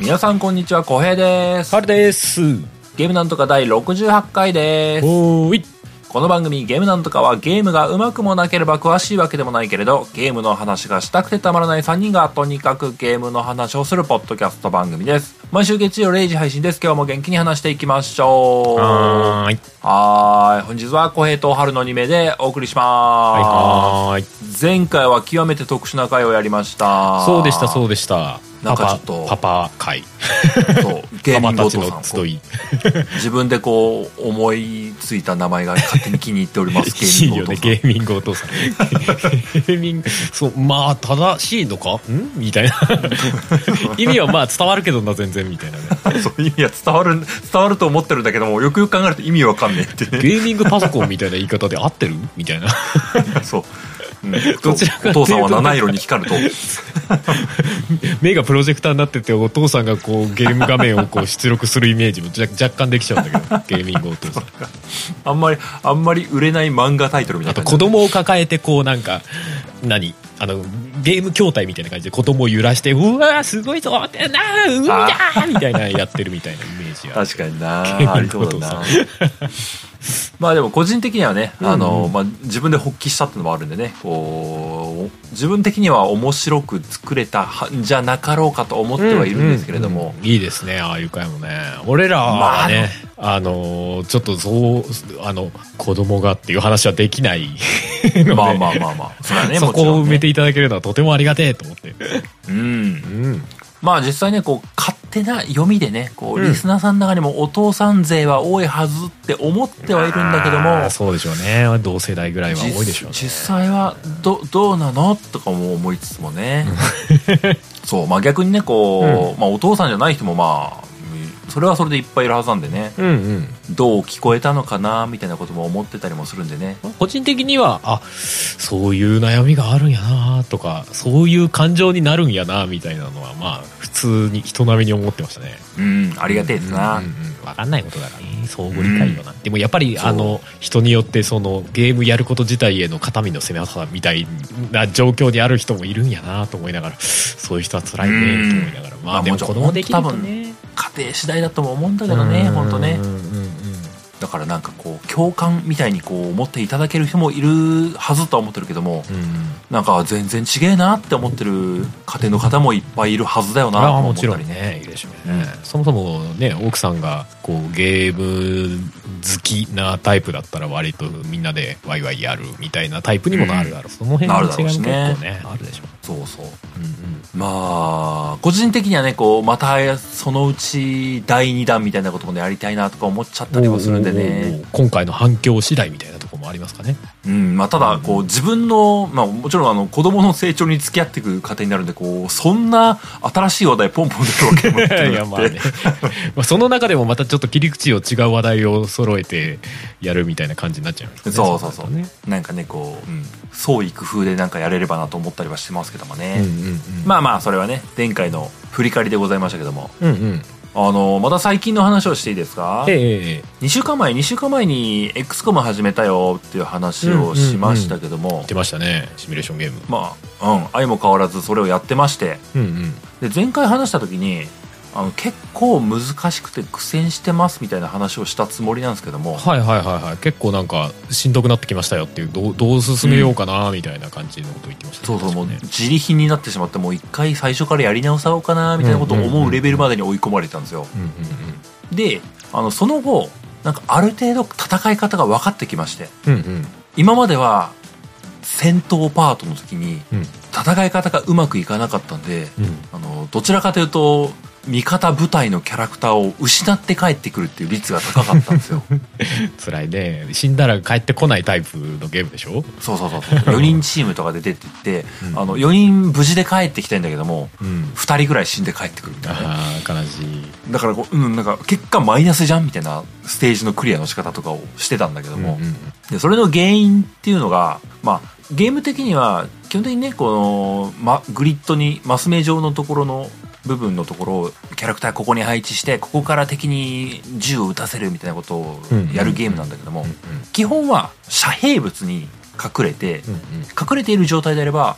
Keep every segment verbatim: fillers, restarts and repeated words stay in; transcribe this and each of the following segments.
皆さんこんにちは、小平です。 はるです。 ゲームなんとかだいろくじゅうはちかいです。 おーい。 この番組ゲームなんとかは、ゲームがうまくもなければ詳しいわけでもないけれど、ゲームの話がしたくてたまらないさんにんがとにかくゲームの話をするポッドキャスト番組です。毎週月曜れいじ配信です。今日も元気に話していきましょう。 はーい。 はーい。本日は小平と春のにめいでお送りします。 はいはーい。 前回は極めて特殊な回をやりました。 そうでしたそうでした。 なんかちょっとパパ会。 そうゲーミングお父さんパパたちの集い。 自分でこう思いついた名前が勝手に気に入っております。ゲーミングお父さん。 ゲーミングお父さん。ゲーミング、そうまあ正しいのか？んみたいな。意味はまあ伝わるけどな全然みたいなね。 そう意味は伝わる伝わると思ってるんだけども、よくよく考えると意味わかんねえってね。 ゲーミングパソコンみたいな言い方で合ってるみたいな。 そう。うん、 どちらかお父さんは七色に光ると目がプロジェクターになってて、お父さんがこうゲーム画面をこう出力するイメージも若干できちゃうんだけど、ゲーミングお父さん。 あんまりあんまり売れない漫画タイトルみたいな。 あと子供を抱えてこうなんか何あのゲーム筐体みたいな感じで子供を揺らして、うわーすごいぞーってなー海だーみたいなやってるみたいなイメージが。 確かにな、ありそうだな。まあでも個人的にはね、あの、うんうん、まあ、自分で発起したってのもあるんでね、こう自分的には面白く作れたんじゃなかろうかと思ってはいるんですけれども、 うんうんうん、いいですね、ああいう回もね。俺らはね、まあ、あのちょっとそうあの子供がっていう話はできないので、 まあまあまあまあそれはね、 そこを埋めていただけるのはとてもありがてえと思って。 うん、うんまあ実際ね、こう勝手な読みでね、こうリスナーさんの中にもお父さん勢は多いはずって思ってはいるんだけども、 そうでしょうね、同世代ぐらいは多いでしょうね。 実際はどどうなのとかも思いつつもね。そうまあ逆にねこう、うん、まあお父さんじゃない人もまあそれはそれでいっぱいいるはずなんでね、うんうん、どう聞こえたのかなみたいなことも思ってたりもするんでね。 個人的にはあそういう悩みがあるんやなとか、そういう感情になるんやなみたいなのはまあ普通に人並みに思ってましたね。 うんありがてえですな。 うんうんうん、分かんないことだからね、相互理解よな、うん、でもやっぱりあの人によってそのゲームやること自体への肩身の狭さみたいな状況にある人もいるんやなと思いながら、そういう人は辛いねと思いながら、まあでも子供できるとね家庭次第だとも思うんだけどね、本当ね。だからなんかこう共感みたいにこう思っていただける人もいるはずとは思ってるけども、うん、なんか全然違えなって思ってる家庭の方もいっぱいいるはずだよなと思ったりね。もちろんね、いいでしょうね、うん、 そもそもね奥さんがこうゲーム好きなタイプだったら割とみんなでワイワイやるみたいなタイプにもなるだろう、うん、その辺の違いも結構ねあるでしょう。 そうそう、うんうん、まあ個人的にはねこうまたそのうちだいにだんみたいなこともねやりたいなとか思っちゃったりもするんでね。 今回の反響次第みたいなところもありますかね。 うんまあ、ただこう自分の、まあ、もちろんあの子供の成長に付き合っていく過程になるんで、こうそんな新しい話題ポンポン出るわけもなくていやまあねまあその中でもまたちょっと切り口を違う話題を揃えてやるみたいな感じになっちゃうんですね。 そうそうそう、ね、なんかねこう、うん、創意工夫でなんかやれればなと思ったりはしてますけどもね、うんうんうん、まあまあそれはね前回の振り返りでございましたけども、うんうんあのまた最近の話をしていいですか。ええ、にしゅうかんまえにしゅうかんまえに エックスコム 始めたよっていう話をしましたけども、うんうんうん、言ってましたね、シミュレーションゲーム。 まあうん相も変わらずそれをやってまして、うんうん、で前回話した時にあの結構難しくて苦戦してますみたいな話をしたつもりなんですけども、 はいはいはいはい、結構なんかしんどくなってきましたよっていう、どう、どう進めようかなみたいな感じのことを言ってましたね、 うん、そうそう、もう自利品になってしまって、もう一回最初からやり直そうかなみたいなことを思うレベルまでに追い込まれたんですよ。であのその後なんかある程度戦い方が分かってきまして、うんうん、今までは戦闘パートの時に戦い方がうまくいかなかったんで、うん、あのどちらかというと味方部隊のキャラクターを失って帰ってくるっていう率が高かったんですよ。 辛いね、死んだら帰ってこないタイプのゲームでしょ。 そうそうそうそうよにんチームとかで出てって、うん、あのよにん無事で帰ってきたいんだけども、うん、ふたりぐらい死んで帰ってくるみたいな。 あー悲しい。 だからこう、うん、なんか結果マイナスじゃんみたいなステージのクリアの仕方とかをしてたんだけども、うんうん、でそれの原因っていうのがまあゲーム的には基本的にねこの、ま、グリッドにマス目状のところの部分のところをキャラクターここに配置してここから敵に銃を撃たせるみたいなことをやるゲームなんだけども、基本は遮蔽物に隠れて、隠れている状態であれば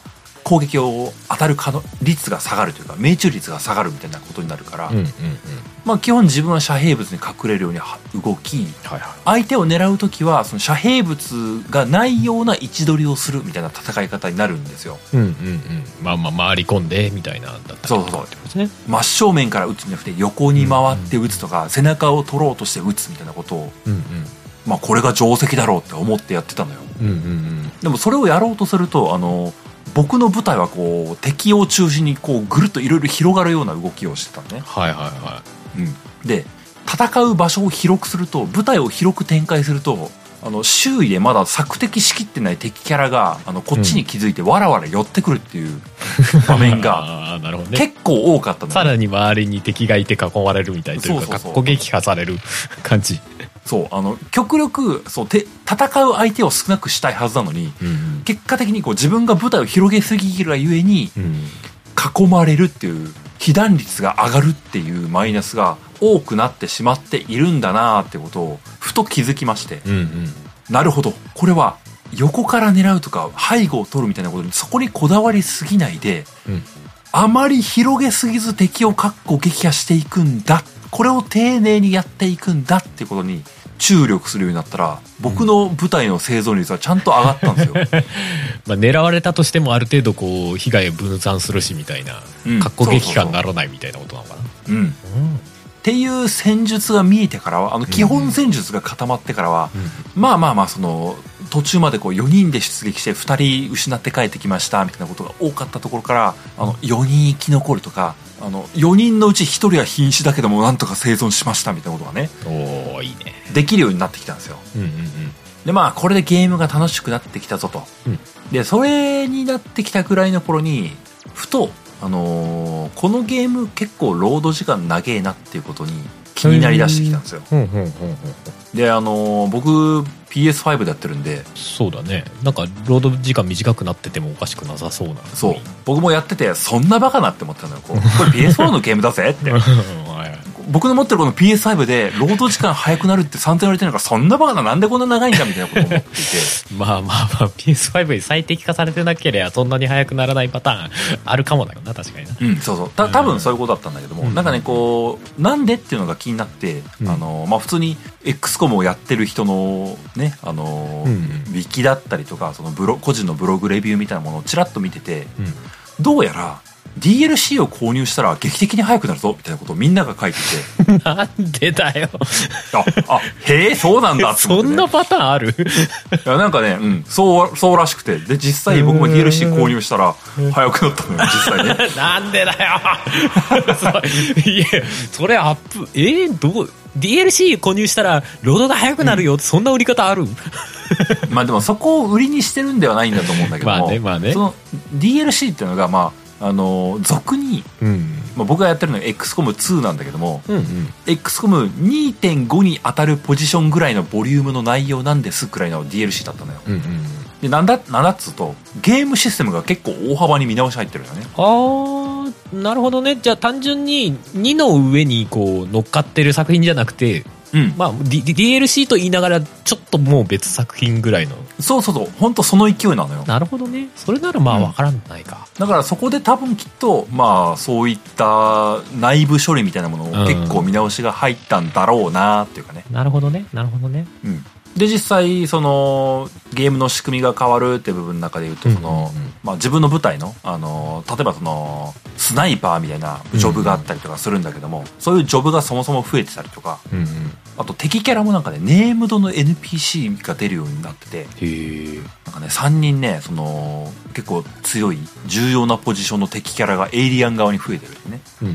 攻撃を当たる可能率が下がるというか命中率が下がるみたいなことになるから、うんうんうん、まあ、基本自分は遮蔽物に隠れるように動き、はいはい、相手を狙うときはその遮蔽物がないような位置取りをするみたいな戦い方になるんですよ、うんうんうん、 まあまあ回り込んでみたいなだったりとか、そうそうそう、ね、 真正面から撃つんじゃなくて横に回って撃つとか、うんうん、背中を取ろうとして撃つみたいなことを、うんうん、まあ、これが定石だろうって思ってやってたのよ、うんうんうん、でもそれをやろうとするとあの僕の部隊はこう敵を中心にこうぐるっといろいろ広がるような動きをしてたのね、はいはいはい、うん、で戦う場所を広くすると部隊を広く展開するとあの周囲でまだ索敵しきってない敵キャラがあのこっちに気づいてわらわら寄ってくるっていう場面が結構多かったの、ね、 さらに周りに敵がいて囲まれるみたいというか攻撃破される感じ、 そうあの極力そうて戦う相手を少なくしたいはずなのに、うんうん、結果的にこう自分が部隊を広げすぎるがゆえに、うん、囲まれるっていう被弾率が上がるっていうマイナスが多くなってしまっているんだなってことをふと気づきまして、うんうん、なるほどこれは横から狙うとか背後を取るみたいなことにそこにこだわりすぎないで、うん、あまり広げすぎず敵を確保撃破していくんだ、これを丁寧にやっていくんだってことに注力するようになったら僕の部隊の生存率はちゃんと上がったんですよまあ狙われたとしてもある程度こう被害を分散するしみたいな、うん、確保撃破にならないみたいなことなのかな、うんうん、 っていう戦術が見えてからはあの基本戦術が固まってからは、うん、まあまあまあその途中までこうよにんで出撃してふたり失って帰ってきましたみたいなことが多かったところからあのよにん生き残るとかあのよにんのうちひとりは瀕死だけどもなんとか生存しましたみたいなことがね、 おーいいね、 できるようになってきたんですよ、うんうんうん、でまあこれでゲームが楽しくなってきたぞと、うん、でそれになってきたくらいの頃にふと、あのー、このゲーム結構ロード時間長えなっていうことに気になりだしてきたんですよ、うんうんうんうん、であのー、僕 ピーエスファイブ でやってるんで、 そうだね、なんかロード時間短くなっててもおかしくなさそうな、 そう僕もやっててそんなバカなって思ったのよ、こうこれ ピーエスフォー のゲームだぜって僕の持ってるこの ピーエスファイブ でロード時間早くなるって散々言われてるのがそんなバカな、なんでこんな長いんだみたいなことを思っていてまあまあまあ ピーエスファイブ に最適化されてなければそんなに早くならないパターンあるかもだよな、確かにな、 うん、そうそうた多分そういうことだったんだけども、うん、なんかねこうなんでっていうのが気になって、うん、あのまあ普通に エックスコム をやってる人のねあの、うんうん、ウィキだったりとかそのブロ個人のブログレビューみたいなものをちらっと見てて、うん、どうやらディーエルシー を購入したら劇的に速くなるぞみたいなことをみんなが書いててなんでだよああへえそうなんだって思って、ね、 そんなパターンあるいやなんかね、うん、そうそうらしくてで実際僕も ディーエルシー 購入したら速くなったのよ実際ねなんでだよそいやそれアップえー、どう ディーエルシー 購入したらロードが速くなるよって、うん、そんな売り方あるまあでもそこを売りにしてるんではないんだと思うんだけどもまあねまあねその ディーエルシー っていうのがまああの俗に、うんまあ、僕がやってるのが エックスコムツー なんだけども、うんうん、エックスコムにてんご に当たるポジションぐらいのボリュームの内容なんですくらいの ディーエルシー だったのよ、うんうん、でなんだなんだっつうとゲームシステムが結構大幅に見直し入ってるよね。 ああなるほどね。じゃあ単純ににの上にこう乗っかってる作品じゃなくてうん、まあ ディーエルシー と言いながらちょっともう別作品ぐらいのそうそうそう本当その勢いなのよ。 なるほどね。それならまあ分からないか、 うん、だからそこで多分きっとまあそういった内部処理みたいなものを結構見直しが入ったんだろうなっていうかね、 うん、なるほどねなるほどね、 うんで実際そのゲームの仕組みが変わるって部分の中でいうとその、うんうんうんまあ、自分の部隊の、あの例えばそのスナイパーみたいなジョブがあったりとかするんだけども、うんうん、そういうジョブがそもそも増えてたりとか、うんうん、あと敵キャラもなんかねネームドの エヌピーシー が出るようになっててへなんかねさんにんねその結構強い重要なポジションの敵キャラがエイリアン側に増えてるんね、うんうん、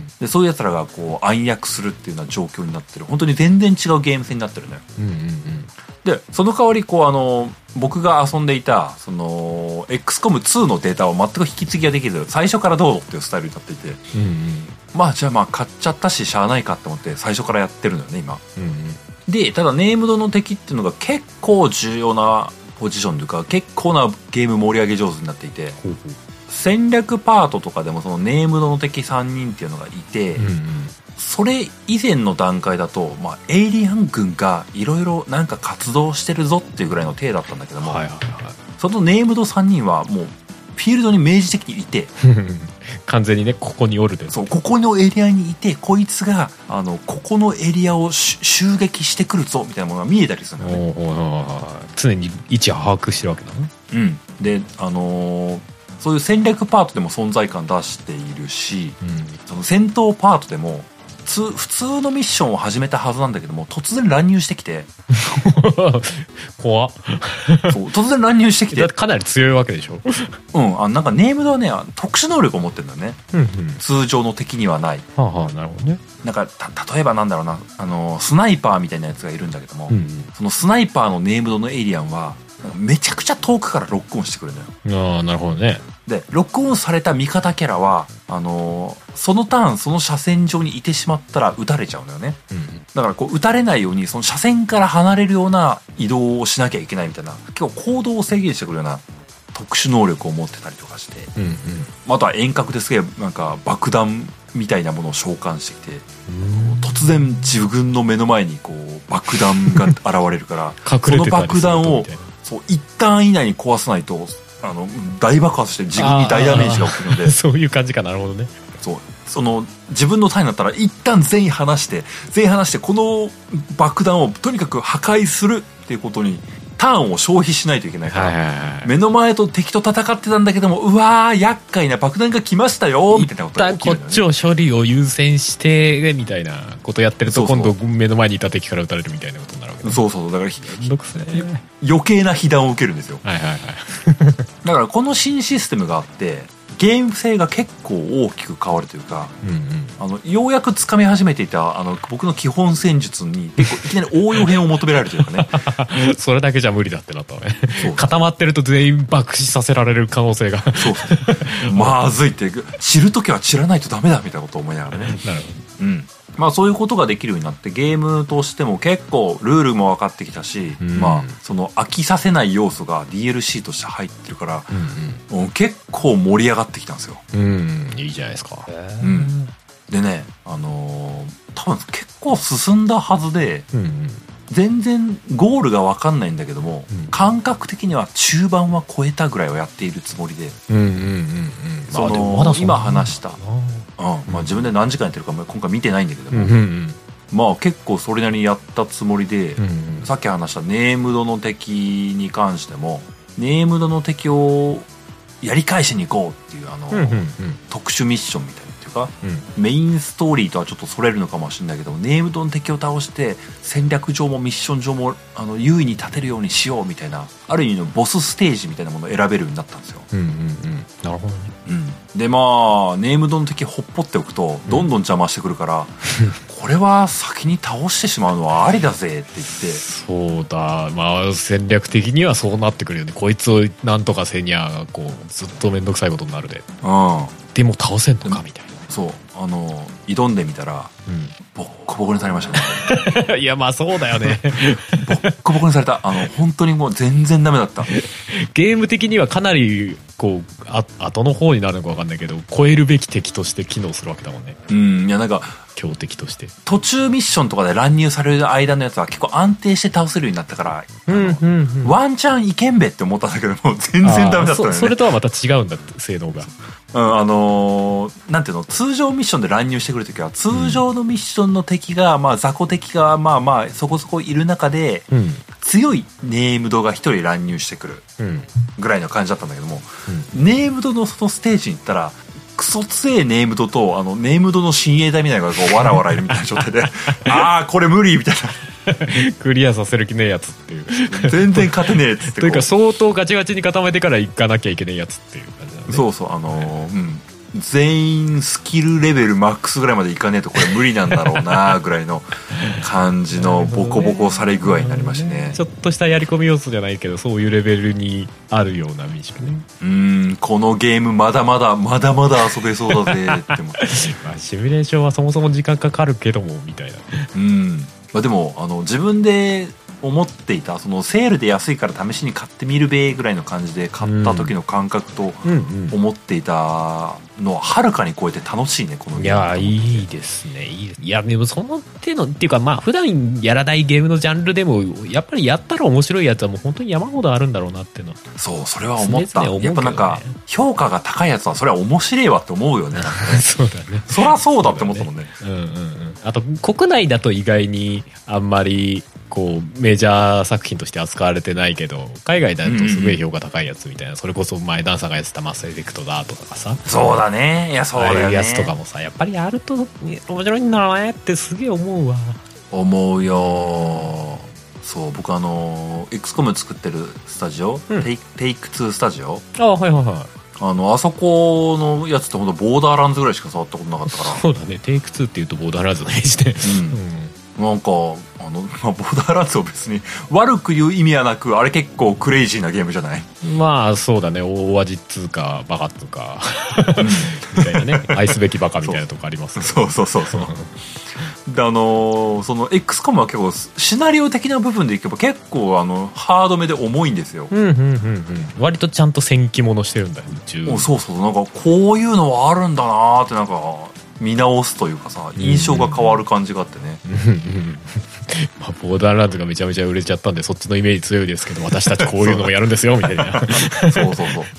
でそういうやつらがこう暗躍するっていうような状況になってる本当に全然違うゲーム性になってるのよ、うんうんうんでその代わりこうあの僕が遊んでいたその エックスコムツー のデータを全く引き継ぎができず最初からどうぞっていうスタイルになっていて、うんうん、まあじゃあまあ買っちゃったししゃあないかと思って最初からやってるのよね今、うんうん、でただネームドの敵っていうのが結構重要なポジションというか結構なゲーム盛り上げ上手になっていて、ほうほう戦略パートとかでもそのネームドの敵さんにんっていうのがいて、うんうんそれ以前の段階だと、まあ、エイリアン軍がいろいろなんか活動してるぞっていうぐらいの体だったんだけども、はいはいはい、そのネームドさんにんはもうフィールドに明示的にいて完全にねここにおるで、 そうここのエリアにいてこいつがあのここのエリアを襲撃してくるぞみたいなものが見えたりするのね。 おお常に位置を把握してるわけだね。 うんであのー、そういう戦略パートでも存在感出しているし、うん、その戦闘パートでも普通のミッションを始めたはずなんだけども突然乱入してきて怖っそう突然乱入してきてだってかなり強いわけでしょうんあなんかネームドはね特殊能力を持ってるんだよね、うんうん、通常の敵にはない、 はあはあ、なるほどね。 なんかた例えばなんだろうなあのスナイパーみたいなやつがいるんだけども、うんうん、そのスナイパーのネームドのエイリアンはめちゃくちゃ遠くからロックオンしてくるんだよ。 ああなるほどね。 でロックオンされた味方キャラはあのー、そのターンその車線上にいてしまったら撃たれちゃうんだよね、うん、だからこう撃たれないようにその車線から離れるような移動をしなきゃいけないみたいな結構行動を制限してくるような特殊能力を持ってたりとかして、うんうん、あとは遠隔ですげえなんか爆弾みたいなものを召喚してきて突然自分の目の前にこう爆弾が現れるからその爆弾をそう一旦以内に壊さないとあの大爆発して自分に大ダメージが起きるのでそういう感じか。なるほどね。 そうその自分のターンになったら一旦全員離して全員離してこの爆弾をとにかく破壊するっていうことにターンを消費しないといけないから、はいはいはい、目の前と敵と戦ってたんだけどもうわー厄介な爆弾が来ましたよみたいなことが起きるんだよね。 一旦こっちを処理を優先してみたいなことやってると今度目の前にいた敵から撃たれるみたいなことになるわけ、ね、 そうそうだからめんどくせえ余計な被弾を受けるんですよ。 はいはいはいだからこの新システムがあってゲーム性が結構大きく変わるというか、うんうん、あのようやくつかみ始めていたあの僕の基本戦術に結構いきなり応用編を求められるというかねそれだけじゃ無理だってなったわね。固まってると全員爆死させられる可能性がそうまずいって散るときは散らないとダメだみたいなことを思いながらねなるほど、うんまあ、そういうことができるようになってゲームとしても結構ルールも分かってきたし、うん、まあその飽きさせない要素が ディーエルシー として入ってるから、うんうん、結構盛り上がってきたんですよ。 うん、いいじゃないですか。 うん、でね、あのー、多分結構進んだはずで、うんうん、全然ゴールが分かんないんだけども、うん、感覚的には中盤は超えたぐらいはやっているつもりで、うんうんうんうん、その、まあ、今話したうんまあ、自分で何時間やってるか今回見てないんだけども、うんうんうん、まあ結構それなりにやったつもりで、うんうん、さっき話したネームドの敵に関してもネームドの敵をやり返しに行こうっていうあの、うんうんうん、特殊ミッションみたいなっていうか、うん、メインストーリーとはちょっとそれるのかもしれないけどネームドの敵を倒して戦略上もミッション上もあの優位に立てるようにしようみたいなある意味のボスステージみたいなものを選べるようになったんですよ。うんうんうん、 なるほどね。 うん、でまあネームドの敵ほっぽっておくとどんどん邪魔してくるから、うん、これは先に倒してしまうのはありだぜって言ってそうだまあ戦略的にはそうなってくるよね。こいつをなんとかせにゃこうずっと面倒くさいことになるで、うん、でも倒せんのかみたいな。 そうあの挑んでみたら、うん、ボッコボコにされましたねいやまあそうだよねボッコボコにされたあの本当にもう全然ダメだったゲーム的にはかなりこうあ後の方になるのか分かんないけど超えるべき敵として機能するわけだもんね。 うんいやなんか強敵として途中ミッションとかで乱入される間のやつは結構安定して倒せるようになったから、うんうんうん、ワンチャンいけんべって思ったんだけども全然ダメだったのよね。 そ, それとはまた違うんだって性能が。 うん、あのー、なんていうの通常ミッションで乱入してくるときは通常のミッションの敵が、まあ、雑魚敵がまあまあそこそこいる中で、うん、強いネームドが一人乱入してくるぐらいの感じだったんだけども、うん、ネームドのそのステージに行ったらクソ強いネームドとあのネームドの親衛隊みたいなのがこうわらわらいるみたいな状態でああこれ無理みたいなクリアさせる気ねえやつっていう全然勝てねえっつってというか相当ガチガチに固めてから行かなきゃいけないやつっていう感じだね。 そうそうあのー、うん全員スキルレベルマックスぐらいまでいかねえとこれ無理なんだろうなぐらいの感じのボコボコされ具合になりましたね。 ちょっとしたやり込み要素じゃないけどそういうレベルにあるようなミッションね。 うーんこのゲームまだまだまだまだ遊べそうだぜって思ってまあシミュレーションはそもそも時間かかるけどもみたいな。 うん、まあ、でもあの自分で思っていたそのセールで安いから試しに買ってみるべぐらいの感じで買った時の感覚と思っていたのははるかに超えて楽しいねこのゲーム。 いやいいですねいいです。いやでもその手のっていうかまあ普段やらないゲームのジャンルでもやっぱりやったら面白いやつはもう本当に山ほどあるんだろうなっていうのは。 そうそれは思った。 常々思うけどね、 やっぱなんか評価が高いやつはそれは面白いわって思うよね。 そうだね。 そりゃそうだって思ったもんね。 うんうんうん。あと国内だと意外にあんまりこうメジャー作品として扱われてないけど海外だとすごい評価高いやつみたいな、うんうん、それこそ前ダンさんがやってたマスエフェクトだとかさ。 そうだね。いやそうだよね。 ああいうやつとかもさやっぱりやると面白いんだろうねってすげえ思うわ。 思うよ。そう僕あの エックスコム 作ってるスタジオ、うん、テイテイクツースタジオ。 あはいはいはい。 あのあそこのやつってほんとボーダーランズぐらいしか触ったことなかったからそうだね。テイクツーっていうとボーダーランズのイメージで、 うん、なんかあの、まあ、ボーダーランズを別に悪く言う意味はなくあれ結構クレイジーなゲームじゃない。まあそうだね。大味っつうかバカっつうかみたいなね。愛すべきバカみたいなとこあります、ね、 そうそうそうそうであのー、その エックスコム は結構シナリオ的な部分でいけば結構あのハードめで重いんですよ。 うんうんうんうん。割とちゃんと戦記物してるんだよ。 おそうそうなんかこういうのはあるんだなーってなんか見直すというかさ印象が変わる感じがあってね。 まあボーダーランズがめちゃめちゃ売れちゃったんでそっちのイメージ強いですけど私たちこういうのもやるんですよみたいな。 そうそうそう。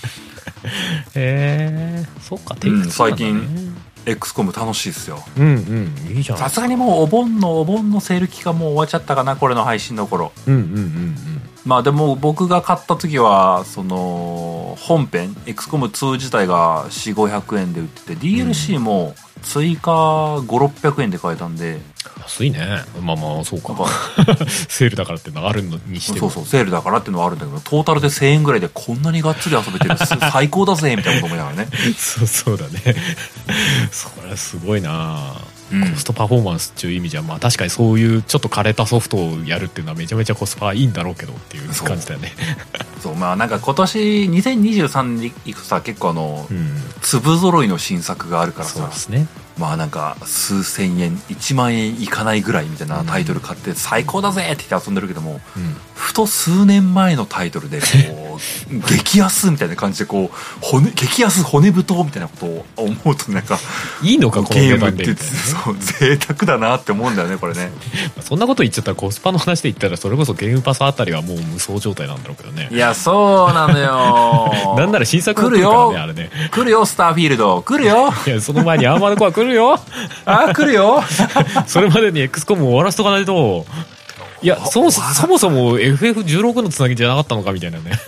へえー、そっかテイクツーなんだね、うん、 最近エックスコム 楽しいっすよ。 うんうんいいじゃん。 さすがにもうお盆のお盆のセール期間もう終わっちゃったかなこれの配信の頃。 うんうんうんうんまあでも僕が買った時はその本編 エックスコムツー 自体がよんひゃくごひゃくえんで売ってて ディーエルシー も追加ごひゃくろっぴゃくえんで買えたんで安いね。まあまあそうかセールだからってのがあるのにしてもそうそうセールだからっていうのはあるんだけどトータルでせんえんぐらいでこんなにがっつり遊べてる最高だぜみたいなこと思いながらね。 そうそうだね。それはすごいな。コストパフォーマンスっていう意味じゃ、まあ確かにそういうちょっと枯れたソフトをやるっていうのはめちゃめちゃコスパいいんだろうけどっていう感じだよね。 そうまあなんか今年にせんにじゅうさんねんにいくとさ結構あの、うん、粒揃いの新作があるからさそうですね。まあなんか数千円いちまんえんいかないぐらいみたいなタイトル買って最高だぜって言って遊んでるけども、うん、ふと数年前のタイトルでこう激安みたいな感じでこう骨激安骨太みたいなことを思うとなんかいいのかこのゲームってそう贅沢だなって思うんだよねこれね。 そんなこと言っちゃったらコスパの話で言ったらそれこそゲームパスあたりはもう無双状態なんだろうけどね。 いやそうなのよ。 なんなら新作も来るからねあれね。 来るよスターフィールド来るよ。 いやその前にアーマードコア来るよ。 あ来るよ。 それまでに エックスコム を終わらせとかないと。いやそもそもそも エフエフじゅうろく のつなぎじゃなかったのかみたいなね。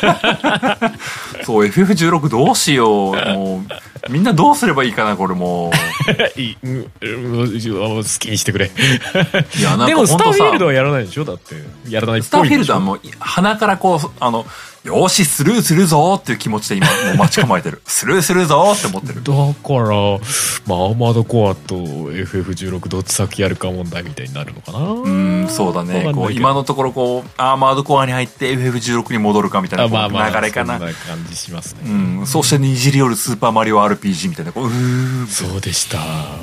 そうエフエフじゅうろく どうしようもうみんなどうすればいいかなこれもういい好きにしてくれ。 いやなんかでもスターフィールドはやらないでしょだってやらないっぽいでしょ。 スターフィールドはもう鼻からこうあのよしスルーするぞっていう気持ちで今もう待ち構えてる。スルーするぞって思ってる。 だからまあアーマードコアと エフエフじゅうろく どっち先やるか問題みたいになるのかな。 うんそうだねこう今のところこうアーマードコアに入って エフエフじゅうろく に戻るかみたいな流れかな。 そんな感じしますね。 うんそしてにじり寄るスーパーマリオ アールピージー みたいなこううーそうでした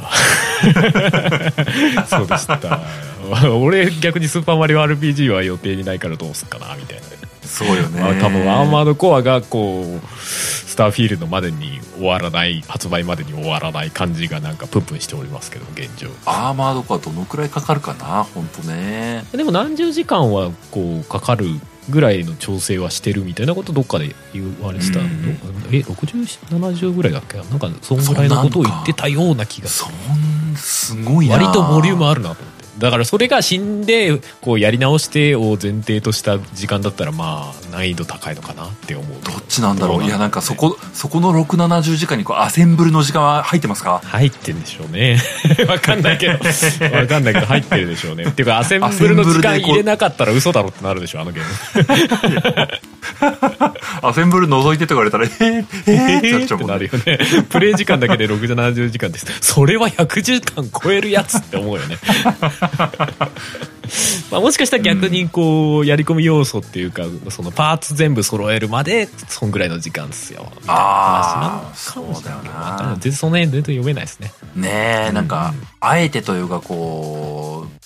そうでした俺逆にスーパーマリオ アールピージー は予定にないからどうすっかなみたいな。 そうよね、 まあ、多分アーマードコアがこうスターフィールドまでに終わらない発売までに終わらない感じがなんかプンプンしておりますけど現状。 アーマードコアどのくらいかかるかな本当ね。 でも何十時間はこうかかるぐらいの調整はしてるみたいなことどっかで言われてた、うん、えろくじゅう、ななじゅうぐらいだっけなんかそんぐらいのことを言ってたような気がする。 そんすごいな。 割とボリュームあるなと思って。だからそれが死んでこうやり直してを前提とした時間だったらまあ難易度高いのかなって思う。 どっちなんだろう。いやなんかそこそこのろくじゅうななじゅうじかんにこうアセンブルの時間は入ってますか。 入ってるんでしょうね。わかんないけどわかんないけど入ってるでしょうね。っていうかアセンブルの時間入れなかったら嘘だろってなるでしょあのゲーム。 アセンブル覗いてとか言われたらえー、えー、ってなっちゃうもんね。 なるよね。プレイ時間だけでろくじゅうななじゅうじかんです。それはひゃくじかん超えるやつって思うよね。まあもしかしたら逆にこうやり込み要素っていうかそのパーツ全部揃えるまでそんぐらいの時間ですよみたいな話なのかもしれないけど、全然その辺全然読めないですね。 ねえ、なんか、うん、あえてというかこう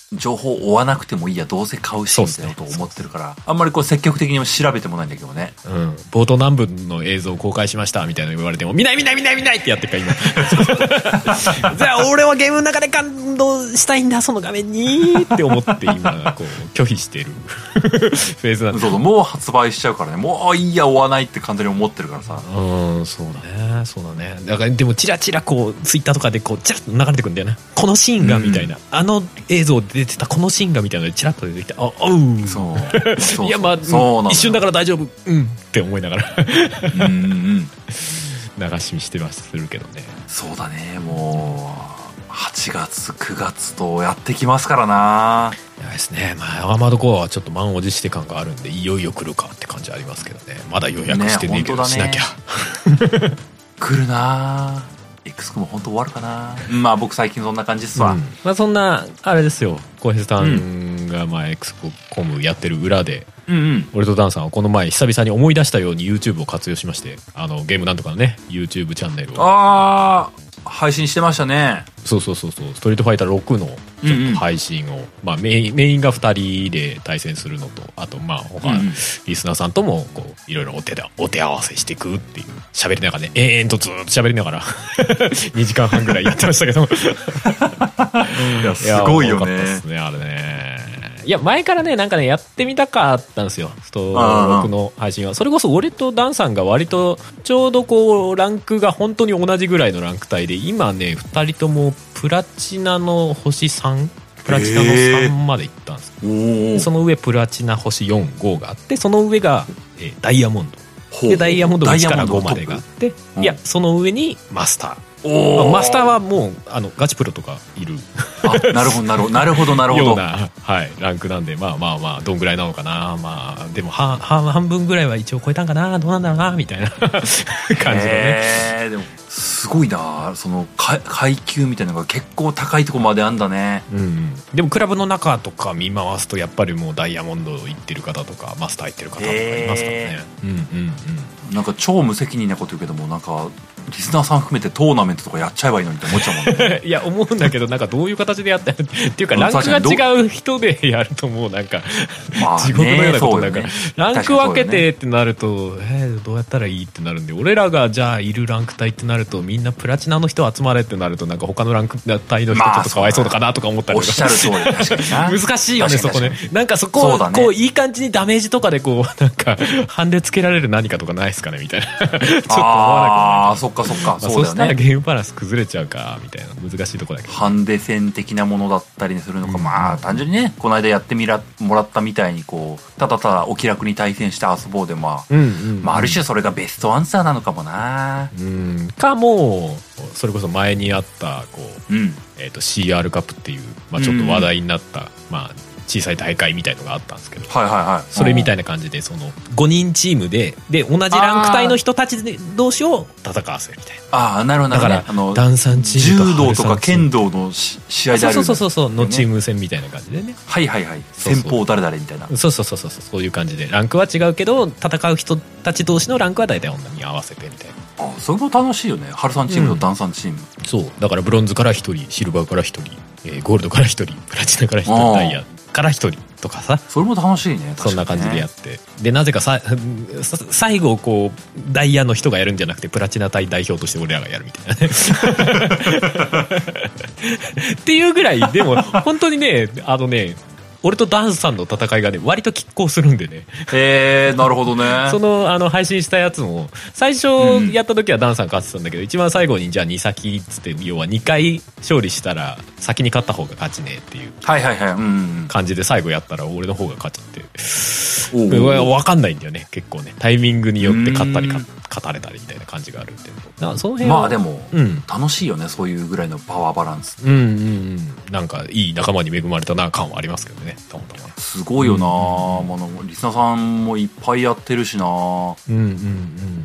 情報を追わなくてもいいや、どうせ買うしみたいなことを思ってるから、あんまりこう積極的に調べてもないんだけどね。 うん。冒頭何分の映像を公開しましたみたいなの言われても、見ない見ない見ない見ないってやってるから今。じゃあ俺はゲームの中で感動したいんだその画面にって思って今こう拒否してるフェーズなんで。 そうそう、もう発売しちゃうからね。もういいや追わないって簡単に思ってるからさ。 うん、そうだね、そうだね。だからでもチラチラこうツイッターとかでこうチラッと流れてくんだよね。このシーンがみたいな、うん、あの映像で出てたこのシーンがみたいなのでチラッと出てきて、あ、おう、 そうそういやまあ一瞬だから大丈夫、うんって思いながらうんうん、流し見してまするけどね。 そうだね、もうはちがつくがつとやってきますからな。 いやですね、まあアーマードコアはちょっと満を持して感があるんで、いよいよ来るかって感じありますけどね。まだ予約してねえけど、ね、しなきゃ来るな。X コム本当終わるかな。まあ僕最近そんな感じっすわ、うん、 まあそんなあれですよ、浩平さんがまあ X コムやってる裏で、うんうん、俺とダンさんはこの前久々に思い出したように YouTube を活用しまして、あのゲームなんとかのね YouTube チャンネルをああ配信してましたね。 そうそうそうそう、ストリートファイターろくのちょっと配信を、うんうん、まあ、メイン、メインがふたりで対戦するのと、あとまあ他、うんうん、リスナーさんともこういろいろお手でお手合わせしていくっていう、喋りながらね、延々とずっと喋りながらにじかんはんぐらいやってましたけどいやすごいよね。 いや多かったですねあれね。いや前からねなんかねやってみたかったんですよ、ストろくの配信は。それこそ俺とダンさんが割とちょうどこうランクが本当に同じぐらいのランク帯で、今ねふたりともプラチナの星さん、プラチナのさんまでいったんです、えー、その上プラチナ星よん、ごがあって、その上が、えー、ダイヤモンドで、ダイヤモンドがいちからごまでがあって、いやその上にマスター、マスターはもうあのガチプロとかいるあ、なるほどなるほどなるほどなるほどような、はい、ランクなんで、まあまあまあどんぐらいなのかな、まあでも半半分ぐらいは一応超えたんかな、どうなんだろうなみたいな感じのね。 えー、でもすごいな、その階級みたいなのが結構高いところまであんだね、 うん、でもクラブの中とか見回すとやっぱりもうダイヤモンド行ってる方とかマスター行ってる方とかいますからね、うんうんうん、 なんか超無責任なこと言うけども、なんかリスナーさん含めてトーナメントとかやっちゃえばいいのにって思っちゃうもんねいや思うんだけど、なんかどういう形でやってるっていうか、ランクが違う人でやるともうなんか、まあ、地獄のようなことだから、ね、ランク分けてってなると、ね、えー、どうやったらいいってなるんで、俺らがじゃあいるランク帯ってなるとみんなプラチナの人集まれってなると、なんか他のランク帯の人ちょっとかわいそうかなとか思ったりとか、 まあ、おっしゃる通り確かにな難しいよねそこね。なんかそこをこういい感じにダメージとかでこうなんかハンデつけられる何かとかないですかねみたいなちょっと思わなくもない。 ああそっかそっか、 まあ、そうだよね。そしたらゲームバランス崩れちゃうかみたいな難しいところだけど、 ハンデ戦的なものだったりするのか、うん、まあ単純にねこの間やってみらもらったみたいにこうただただお気楽に対戦して遊ぼうで、まあ、うんうんうん、まあある種それがベストアンサーなのかもな、 うん、かもうそれこそ前にあったこう、うんえー、と シーアール カップっていう、まあ、ちょっと話題になった、うんまあ小さい大会みたいのがあったんですけど、 はいはいはい、 それみたいな感じでそのごにんチームでで同じランク帯の人たち同士を戦わせるみたいな。 ああなるほど、ね、 だからあのダンサンチームと柔道とか剣道の試合であるんですよね。 そうそうそうそうのチーム戦みたいな感じでね。 はいはいはい。先方誰々みたいな。 そうそうそうそうそういう感じでランクは違うけど戦う人たち同士のランクは大体同じに合わせてみたいな。 ああそれも楽しいよね。ハルさんチームとダンサンチーム、 うん、そうだからブロンズからひとり、シルバーからひとり、えー、ゴールドからひとり、プラチナからひとり、ダイヤからひとりとかさ、 それも楽しいね。確かにねそんな感じでやって、でなぜかさ最後こうダイヤの人がやるんじゃなくてプラチナ隊代表として俺らがやるみたいなねっていうぐらいでも本当にねあのね俺とダンさんの戦いがね割と拮抗するんでね。 へえなるほどね。 そのあの配信したやつも最初やった時はダンさん勝ってたんだけど、うん、一番最後にじゃあに先っつって要はにかい勝利したら先に勝った方が勝ちねっていう感じで最後やったら俺の方が勝っちゃって分かんないんだよね結構ね。タイミングによって勝ったり勝たれたりみたいな感じがあるんで、だその辺はまあでも、うん、楽しいよねそういうぐらいのパワーバランス。 うんうんうんなんかいい仲間に恵まれたな感はありますけどね。本当ねすごいよな、うん、まあ、リスナーさんもいっぱいやってるしな、うんうんうん、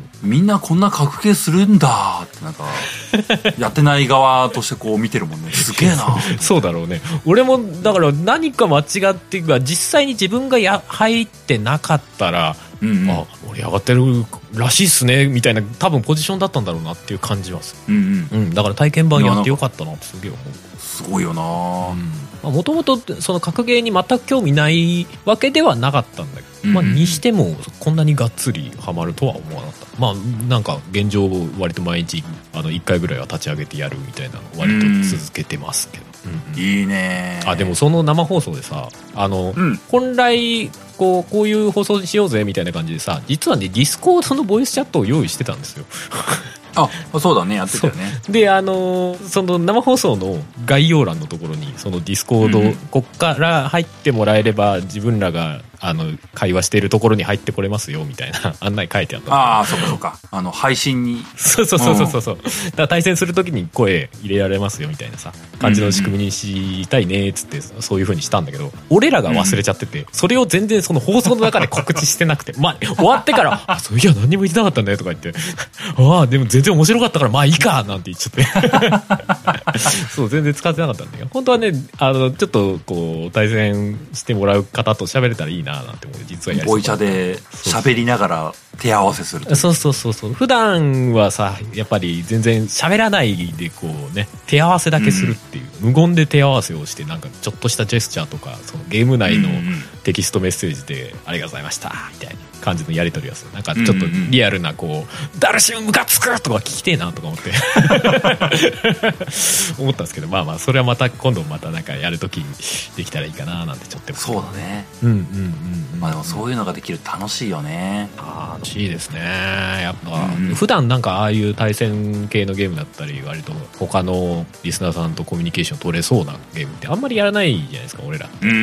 みんなこんな格ゲーするんだってなんかやってない側としてこう見てるもんね。すげえなそうだろうね。俺もだから何か間違っていうか実際に自分がや入ってなかったら、うんうん、あ盛り上がってるらしいっすねみたいな多分ポジションだったんだろうなっていう感じはする、うんうんうん、だから体験版やってよかったなってすげえ思う。 すごいよな、うんもともとその格ゲーに全く興味ないわけではなかったんだけど、まあ、にしてもこんなにがっつりハマるとは思わなかった。まあなんか現状割と毎日あのいっかいぐらいは立ち上げてやるみたいなのを割と続けてますけど、 うんうん、いいね。 あでもその生放送でさあの、うん、本来こうこういう放送しようぜみたいな感じでさ、実はねディスコードのボイスチャットを用意してたんですよあ、そうだね、やってたよね。 で、あのその生放送の概要欄のところにそのディスコード、うん、こっから入ってもらえれば自分らがあの会話しているところに入ってこれますよみたいな案内書いてあった。 ああ、そうかそうか。あの配信にそうそうそうそうそう、うん、だから対戦するときに声入れられますよみたいなさ感じの仕組みにしたいねっつってそういう風にしたんだけど、俺らが忘れちゃってて、うん、それを全然その放送の中で告知してなくてまあ終わってからあそういや何にも言ってなかったんだよとか言ってああでも全然面白かったからまあいいかなんて言っちゃってそう全然使ってなかったんだけど、本当はねあのちょっとこう対戦してもらう方と喋れたらいいななんて思う。実はやりボイチャで喋りながら手合わせする。 そうそうそうそう。普段はさやっぱり全然喋らないでこうね手合わせだけするっていう、うん、無言で手合わせをしてなんかちょっとしたジェスチャーとかそのゲーム内のテキストメッセージで、うん、ありがとうございましたみたいな感じのやり取りをする。なんかちょっとリアルなこうダルシムムカつくとか聞きてえなとか思って思ったんですけど、まあまあそれはまた今度またなんかやるときできたらいいかななんてちょっと。 そうだね。 うんうんうん、うん、 まあでもそういうのができる楽しいよね。 楽しいですねやっぱ、うん、普段なんかああいう対戦系のゲームだったり割と他のリスナーさんとコミュニケーション取れそうなゲームってあんまりやらないじゃないですか俺ら。 うんうん、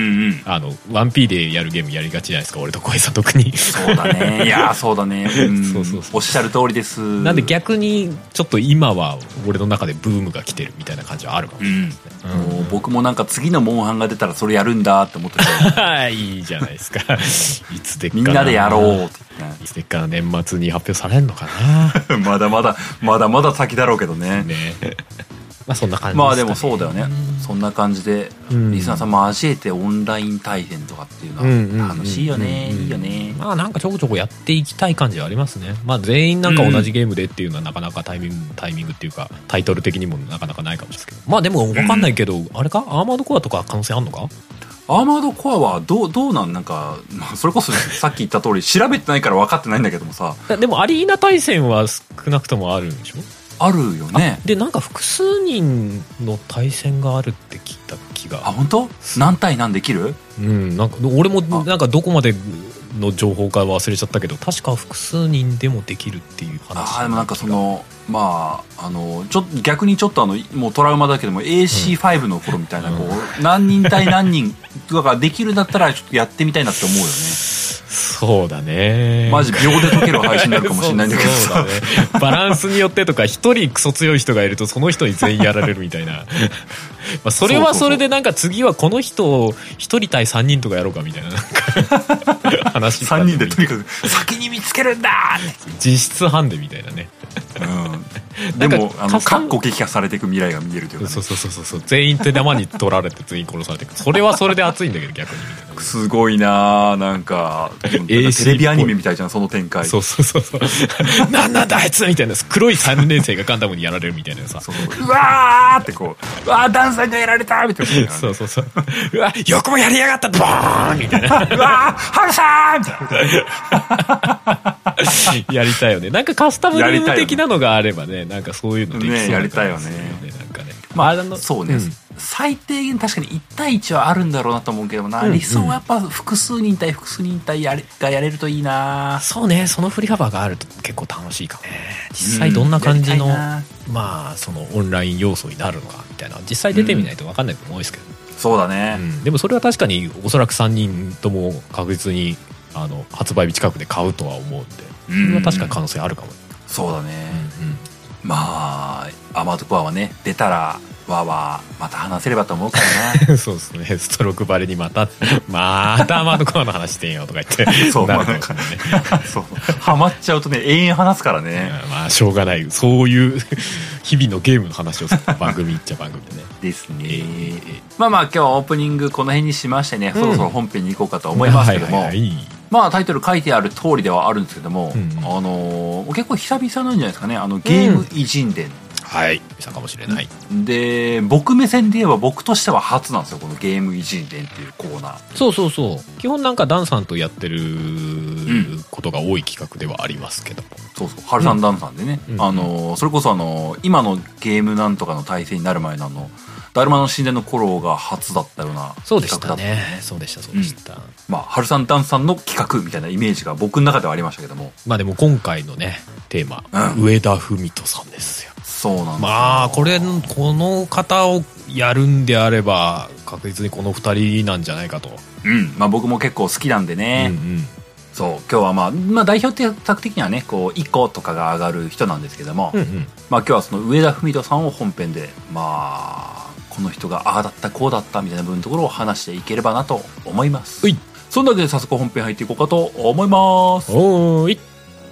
あの ワンピー でやるゲームやりがちじゃないですか俺と小江さん特に。 そうだね。いやそうだね、うん、そうそうそう、おっしゃる通りです。 なんで逆にちょっと今は俺の中でブームが来てるみたいな感じはあるかもしれないですね、 うんうん、もう僕もなんか次のモンハンが出たらそれやるんだって思ってたいいじゃないですかいつでっかなみんなでやろうって、 ね、いつでっかな年末に発表されるのかなまだまだまだまだ先だろうけどねねまあそんな感じですかね。 まあでもそうだよね、うん、そんな感じで、うん、リスナーさんも交えてオンライン対戦とかっていうのは楽しいよね、いいよね。 まあなんかちょこちょこやっていきたい感じはありますね。まあ全員なんか同じゲームでっていうのはなかなかタイミング、タイミングっていうかタイトル的にもなかなかないかもしれないですけど、まあでも分かんないけど、うん、あれかアーマードコアとか可能性あんのか。 アーマードコアはどう、どうなんなんかそれこそさっき言った通り調べてないから分かってないんだけどもさでもアリーナ対戦は少なくともあるんでしょ。 あるよね。 でなんか複数人の対戦があるって聞いた気が。 あ本当？何対何できる？ うんなんか俺もなんかどこまでの情報か忘れちゃったけど確か複数人でもできるっていう話。 あでもなんかそのまああのちょ逆にちょっとあのもうトラウマだけども エーシーファイブ の頃みたいな、うん、こう何人対何人とかできるんだったらちょっとやってみたいなって思うよね。 そうだねマジ秒で解ける配信になるかもしれないんだけどそうそうだ、ね、バランスによってとか一人クソ強い人がいるとその人に全員やられるみたいなまあそれはそれでなんか次はこの人を一人対三人とかやろうかみたいななんか話さんにんでとにかく先に見つけるんだ実質ハンデみたいなね、 うん、でもあのかっこ撃破されていく未来が見えるというか、ね、 そうそうそうそう全員手玉に取られて全員殺されていくそれはそれで熱いんだけど逆にみたいなすごいななんかテレビアニメみたいじゃんその展開。 そうそうそうそうなんなんだあいつみたいな黒いさんねん生がガンダムにやられるみたいなさそううわーってこううわーダンサーがやられたみたいな、ね、 そうそうそううわよくもやりやがったボーンみたいなうわーハルさんみたいなやりたいよね。なんかカスタムルーム的なのがあればねなんかそういうのできそうな、 ね、やりたいよね。 なんかねまあ、あのそうね、うん、最低限確かにいち対いちはあるんだろうなと思うけどな、うんうん、理想はやっぱ複数人対複数人対やれがやれるといいな。 そうねその振り幅があると結構楽しいかもね。実際どんな感じの、うん、まあそのオンライン要素になるのかみたいな実際出てみないと分かんないと思うんですけど、 うん、そうだね、 うん、でもそれは確かにおそらくさんにんとも確実にあの発売日近くで買うとは思うんでそれは確かに可能性あるかも、うん、 そうだね、うんうん、まあアーマードコアはね出たらわーわーまた話せればと思うからなそうですねストロークバレにまたまたアーマードコアの話してんよとか言ってそうなるかもしれないねそうハマっちゃうとね永遠話すからねまあしょうがないそういう日々のゲームの話をする番組っちゃ番組でねですね、えー、まあまあ今日はオープニングこの辺にしましてね、うん、そろそろ本編に行こうかと思いますけども、はいはいはい、まあタイトル書いてある通りではあるんですけども、うんうん、あのー、結構久々なんじゃないですかねあのゲーム偉人伝、うんはい見たかもしれない。 で僕目線で言えば僕としては初なんですよ、このゲーム偉人伝っていうコーナー。 そうそうそう、基本なんかダンさんとやってることが多い企画ではありますけど、うん、 そうそう、ハルさんダンさんでね、うん、あのそれこそあの今のゲームなんとかの体制になる前のあのだるまの神殿の頃が初だったような企画だったね。 そうでしたね、そうでしたそうでした、うん、 まあハルさんダンさんの企画みたいなイメージが僕の中ではありましたけども、 まあでも今回のねテーマ、うん、上田文人さんですよ。 そうなんですよ。 まあこれこの方をやるんであれば確実にこのふたりなんじゃないかと。 うんまあ僕も結構好きなんでね、うんうん、そう今日はまあ、まあ、代表作的にはねこういっことかが上がる人なんですけども、うんうん、まあ今日はその上田文人さんを本編でまあこの人がああだったこうだったみたいな部分のところを話していければなと思います。はいそんなわけで早速本編入っていこうかと思います。 おーい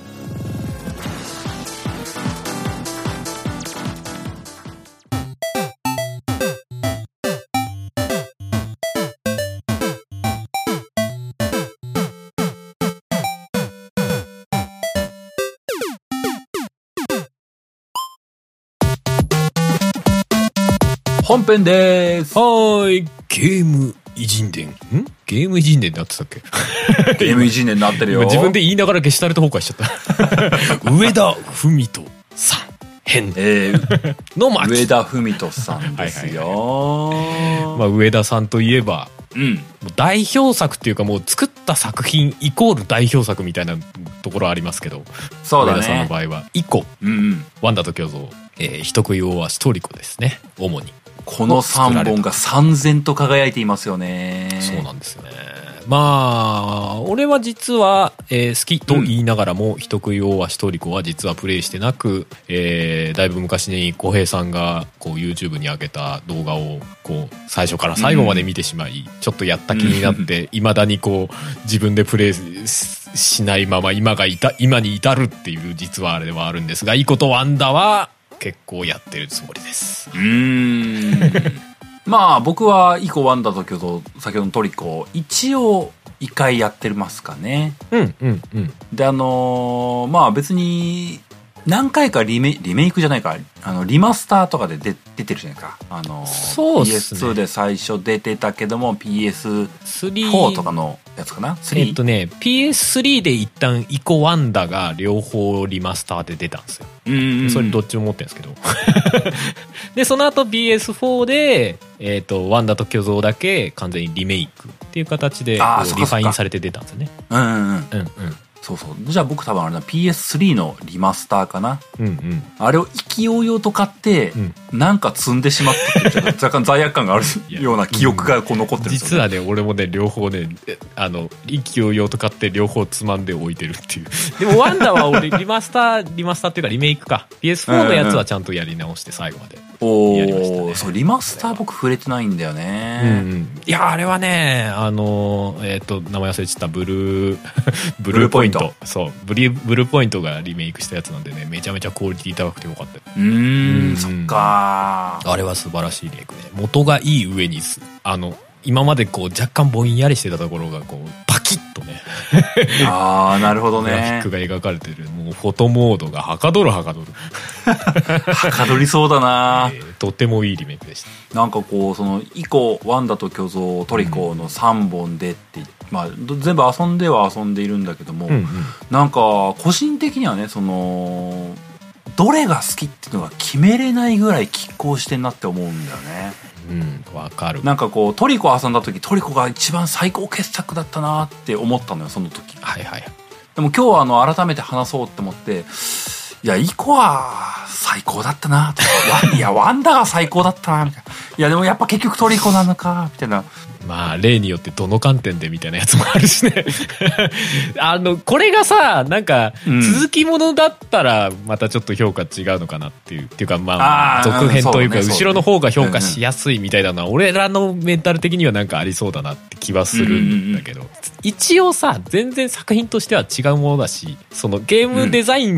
本編でーす。 はーいゲーム偉人伝んゲーム偉人伝ってなってたっけゲーム偉人伝になってるよ。 自分で言いながらゲシュタルト崩壊しちゃった上田文人さん編、えー、の巻上田文人さんですよ。はいはいはい、 まあ、上田さんといえば、 うん、 もう代表作っていうかもう作った作品イコール代表作みたいなところありますけど、 そうだね、 上田さんの場合はイコ、 うんうん、 ワンダと巨像、えー、人食い大足トリコですね主に。 このさんぼんが燦然と輝いていますよね。 そうなんですよね。まあ俺は実は、えー、好きと言いながらも、うん、人食い大足トリコは実はプレイしてなく、えー、だいぶ昔に小平さんがこう YouTube に上げた動画をこう最初から最後まで見てしまい、うん、ちょっとやった気になっていま、うん、だにこう自分でプレイしないまま今がいた今に至るっていう実はあれではあるんですが、イコとワンダは結構やってるつもりです。 うーんまあ僕はイコワンダと巨像先ほどのトリコ一応いっかいやってますかね。 うんうんうん。 であのー、まあ別に何回かリメリメイクじゃないかあのリマスターとかで出出てるじゃないか。あのー、 そうっすね、 ピーエスツー で最初出てたけども ピーエスフォー とかのやつかな。スリーえっとね ピーエススリー で一旦イコワンダが両方リマスターで出たんですよ。 うんうんうん、 それどっちも持ってるんですけどでその後 ピーエスフォー で、えー、とワンダと巨像だけ完全にリメイクっていう形でリファインされて出たんですよね。 うんうんうん、うんうん、 そうそうじゃあ僕多分あれだ ピーエススリー のリマスターかな、 うんうん、 あれを意気揚々と買って、うん、なんか積んでしまったって若干罪悪感があるような記憶がこう残ってるんですよ、ね、 実はね俺もね両方ねあの意気揚々と買って両方つまんで置いてるっていうでもワンダは俺リマスターリマスターっていうかリメイクか ピーエスフォー のやつはちゃんとやり直して最後までやりましたね。おそうリマスター僕触れてないんだよね、 うんうん、いやあれはねあのえっ、ー、と名前忘れちゃったブルーブルーポイントそうブリブルーポイントがリメイクしたやつなんでねめちゃめちゃクオリティ高くてよかったよ。 うーんそっかあれは素晴らしいリメイクね。元がいい上にあの今までこう若干ぼんやりしてたところがこうパキッとねああなるほどねグラフィックが描かれてるもうフォトモードがはかどるはかどるはかどりそうだな、 えー、とてもいいリメイクでした。 なんかこうそのイコワンダと巨像トリコのさんぼんでって、うんまあ、全部遊んでは遊んでいるんだけども、うんうん、なんか個人的にはねそのどれが好きっていうのが決めれないぐらい拮抗してんなって思うんだよね。 うん、わかる。 なんかこうトリコ遊んだ時トリコが一番最高傑作だったなって思ったのよその時。 はいはい。 でも今日はあの改めて話そうって思っていやイコは最高だったなとかいやワンダが最高だったなみたいな。いやでもやっぱ結局トリコなのかみたいな。 まあ例によってどの観点でみたいなやつもあるしねあのこれがさなんか続きものだったらまたちょっと評価違うのかなっていう、うん、っていうかまあ続編というか後ろの方が評価しやすいみたいなのは俺らのメンタル的にはなんかありそうだなって気はするんだけど、うんうんうん、一応さ全然作品としては違うものだしそのゲームデザイン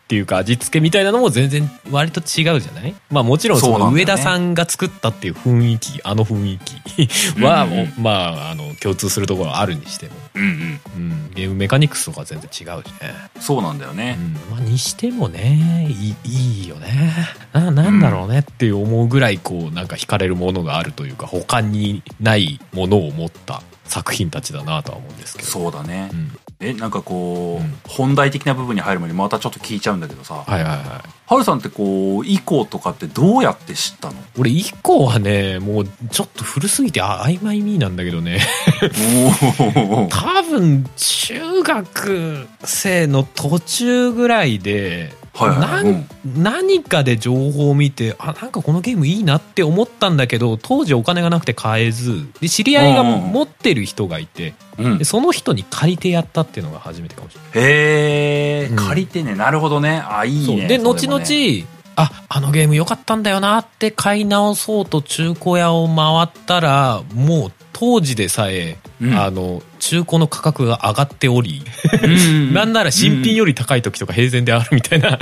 っていうか味付けみたいなのも全然割と違うじゃない。まあもちろんその上田さんが作ったっていう雰囲気、あの雰囲気は、うんうん、まああの共通するところはあるにしても、うんうんうん、ゲームメカニクスとか全然違うしね。 そうなんだよね、 うん、まあ、にしてもねいい、いいよね。な、なんだろうねって思うぐらいこうなんか惹かれるものがあるというか、他にないものを持った作品たちだなとは思うんですけど。 そうだね、うん、えなんかこう、うん、本題的な部分に入る前にまたちょっと聞いちゃうんだけどさ、はいはいはい、ハルさんってこうイコとかってどうやって知ったの？ 俺イコはねもうちょっと古すぎて曖昧みなんだけどね多分中学生の途中ぐらいで、はいはいはい、うん、何かで情報を見て、あ、なんかこのゲームいいなって思ったんだけど、当時お金がなくて買えずで、知り合いが持ってる人がいて、うん、でその人に借りてやったっていうのが初めてかもしれない。 へー、うん、借りてね、なるほどね、あ、いいね。 で後々、ね、あ、あのゲーム良かったんだよなって買い直そうと中古屋を回ったら、もう当時でさえ、うん、あの中古の価格が上がっており、うん、なんなら新品より高い時とか平然であるみたいな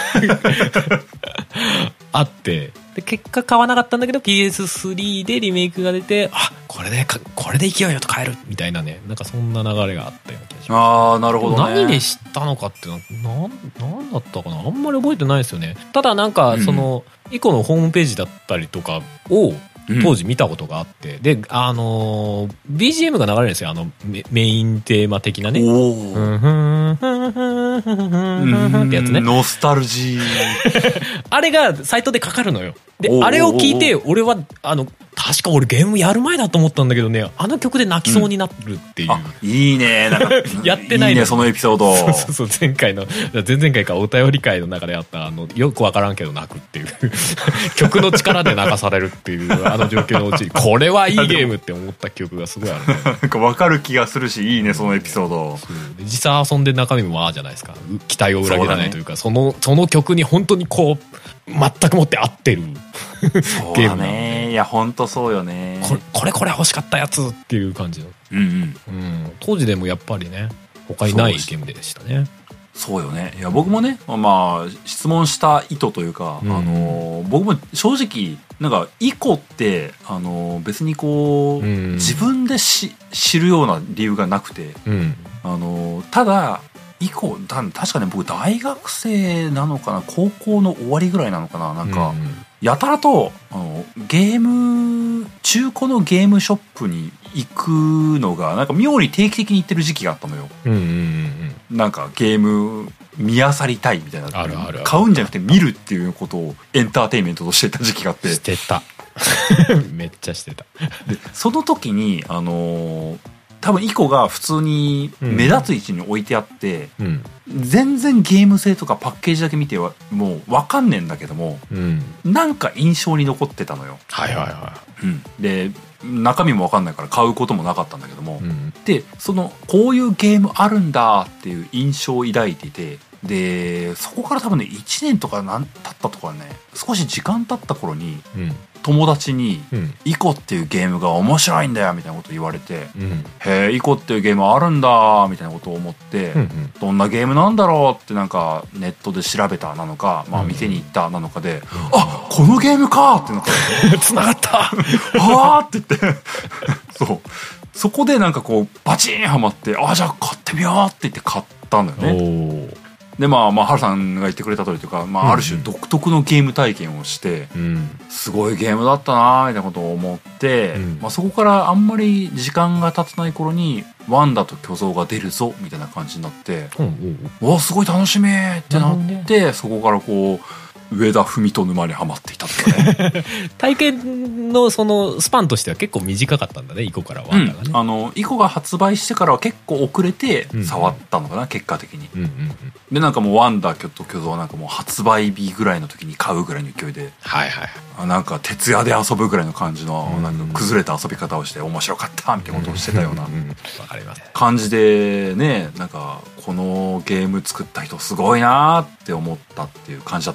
あって、で結果買わなかったんだけど ピーエススリー でリメイクが出て、あ、これでこれで勢いよと買えるみたいなね、なんかそんな流れがあったような気がします。 あー、なるほどね。 何で知ったのかっていうのはなんなんだったかな、あんまり覚えてないですよね。ただなんかその、うん、イコのホームページだったりとかを当時見たことがあって、うん、で、あのー、ビージーエム が流れるんですよ、あの メ, メインテーマ的なね、おー、ってやつね、 ノスタルジーあれがサイトでかかるのよ。であれを聞いて、俺はあの確か俺ゲームやる前だと思ったんだけどね、あの曲で泣きそうになるっていう、うん、 あ、いいね、なんかやってないのいいね、そのエピソード。 そうそうそう、前回の前々回かお便り会の中であったあのよくわからんけど泣くっていう曲の力で泣かされるっていうあの状況のうちに、これはいいゲームって思った記憶がすごいあるね。 なんかわかる気がするし、いいね、そのエピソード。 実際遊んで中身もまあじゃないですか、期待を裏切らないというか、そのその曲に本当にこう全くもって合ってるゲームなんで。 ね、いや本当そうよね。 これこれこれ欲しかったやつっていう感じの、うんうんうん、当時でもやっぱりね他にないゲームでしたね。 そうよね。いや僕もね、まあ質問した意図というか、うん、あの僕も正直なんかイコってあの別にこう、うん、自分でし知るような理由がなくて、うん、あのただ以降確かね、僕大学生なのかな、高校の終わりぐらいなのかな、なんか、うん、やたらとあのゲーム中古のゲームショップに行くのがなんか妙に定期的に行ってる時期があったのよ、うんうんうん、なんかゲーム見漁りたいみたいな、あるあるある、買うんじゃなくて見るっていうことをエンターテインメントとしてた時期があって、 してためっちゃしてた。 でその時にあのー多分イコが普通に目立つ位置に置いてあって、うん、全然ゲーム性とかパッケージだけ見てはもう分かんねえんだけども、うん、なんか印象に残ってたのよ。はいはいはい、うん、で中身も分かんないから買うこともなかったんだけども、うん、でそのこういうゲームあるんだっていう印象を抱いていて、でそこから多分ねいちねんとかなん経ったとかね、少し時間経った頃に、うん、友達に、うん、イコっていうゲームが面白いんだよみたいなこと言われて、うん、へえイコっていうゲームあるんだみたいなことを思って、うんうん、どんなゲームなんだろうってなんかネットで調べたなのか、まあ、店に行ったなのかで、うん、あこのゲームかってなってつながったはあって言ってそうそこでなんかこうバチンハマって、あじゃあ買ってみようって言って買ったんだよね。でまあまあハルさんが言ってくれた通りというか、まあ、ある種独特のゲーム体験をして、うん、すごいゲームだったなみたいなことを思って、うん、まあ、そこからあんまり時間が経つない頃にワンダと巨像が出るぞみたいな感じになって、うん、うわすごい楽しみってなって、そこからこう上田文人沼にはまっていたとかね体験のそのスパンとしては結構短かったんだね、イコからワンダがね、 うん、あのイコが発売してからは結構遅れて触ったのかな、うん、結果的に、うんうんうん、でなんかもうワンダと巨像はなんかもう発売日ぐらいの時に買うぐらいの勢いで、はいはい、なんか徹夜で遊ぶぐらいの感じのなんか崩れた遊び方をして面白かったみたいなことをしてたような感じでね、なんかこのゲーム作った人すごいなって思ったっていう感じだったんだよね。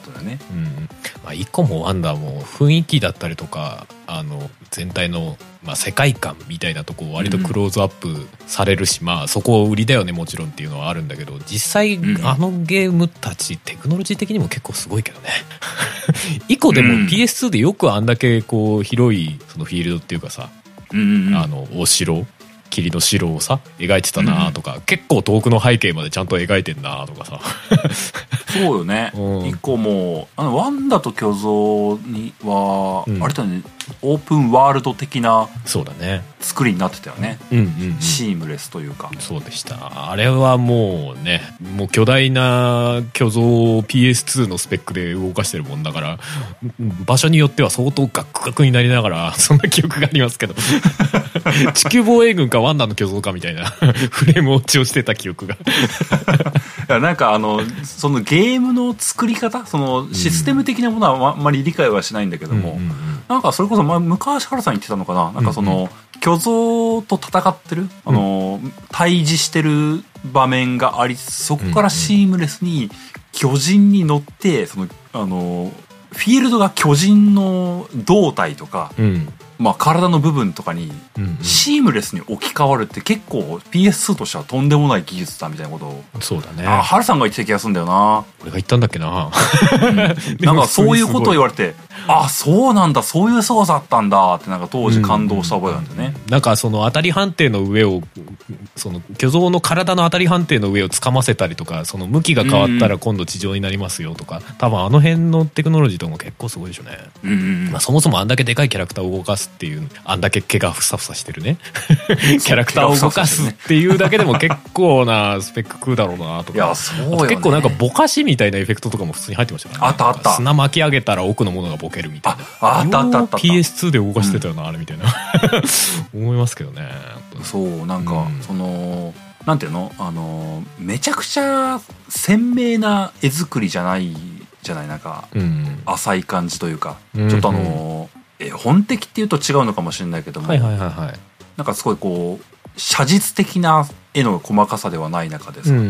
うんまあ、イコもワンダも雰囲気だったりとかあの全体の、まあ、世界観みたいなとこを割とクローズアップされるし、うん、まあそこを売りだよねもちろんっていうのはあるんだけど、実際、うん、あのゲームたちテクノロジー的にも結構すごいけどねイコでも ピーエスツー でよくあんだけこう広いそのフィールドっていうかさ、うんうん、あのお城霧の城をさ描いてたなとか、うん、結構遠くの背景までちゃんと描いてんなとかさそうよね、うん、一個もうあのワンダと巨像には、うん、あれだねオープンワールド的なそうだね作りになってたよね、うんうんうん、シームレスというか。 そうでした。あれはもうねもう巨大な巨像を ピーエスツー のスペックで動かしてるもんだから場所によっては相当ガックガクになりながらそんな記憶がありますけど地球防衛軍かワンダの巨像かみたいなフレーム落ちをしてた記憶がいやなんかあのそのゲームの作り方そのシステム的なものはあんまり理解はしないんだけども、うんうんうん、なんかそれこそ前昔原さん言ってたのかな、なんかその、うんうん、巨像と戦ってるあの、うん、対峙してる場面がありつつそこからシームレスに巨人に乗ってそのあのフィールドが巨人の胴体とか、うんまあ、体の部分とかにシームレスに置き換わるって結構 ピーエスツー としてはとんでもない技術だみたいなことをそうだねあハルさんが言ってた気がするんだよな。 俺が言ったんだっけな、 うん、なんかそういうことを言われてあそうなんだそういう操作だったんだってなんか当時感動した覚えなんだよね、 うん、なんかその当たり判定の上をその巨像の体の当たり判定の上をつかませたりとかその向きが変わったら今度地上になりますよとか、うん、多分あの辺のテクノロジーとかも結構すごいでしょうね、うんうんまあ、そもそもあんだけでかいキャラクターを動かすっていうあんだけ毛がふさふさしてるねキャラクターを動かすっていうだけでも結構なスペック食うだろうなとか。 いやそうよね、 結構なんかぼかしみたいなエフェクトとかも普通に入ってましたからね。 あったあった。 砂巻き上げたら奥のものがボケるみたいな。 ああったあったあった。 ピーエスツー で動かしてたよな、うん、あれみたいな思いますけどね。 そうなんか、うん、そのなんていうのあのめちゃくちゃ鮮明な絵作りじゃないじゃないなんか、うん、浅い感じというか、うん、ちょっとあの、うん、絵本的っていうと違うのかもしれないけども、はいはいはいはい、なんかすごいこう写実的な絵の細かさではない中でさ、うんうん、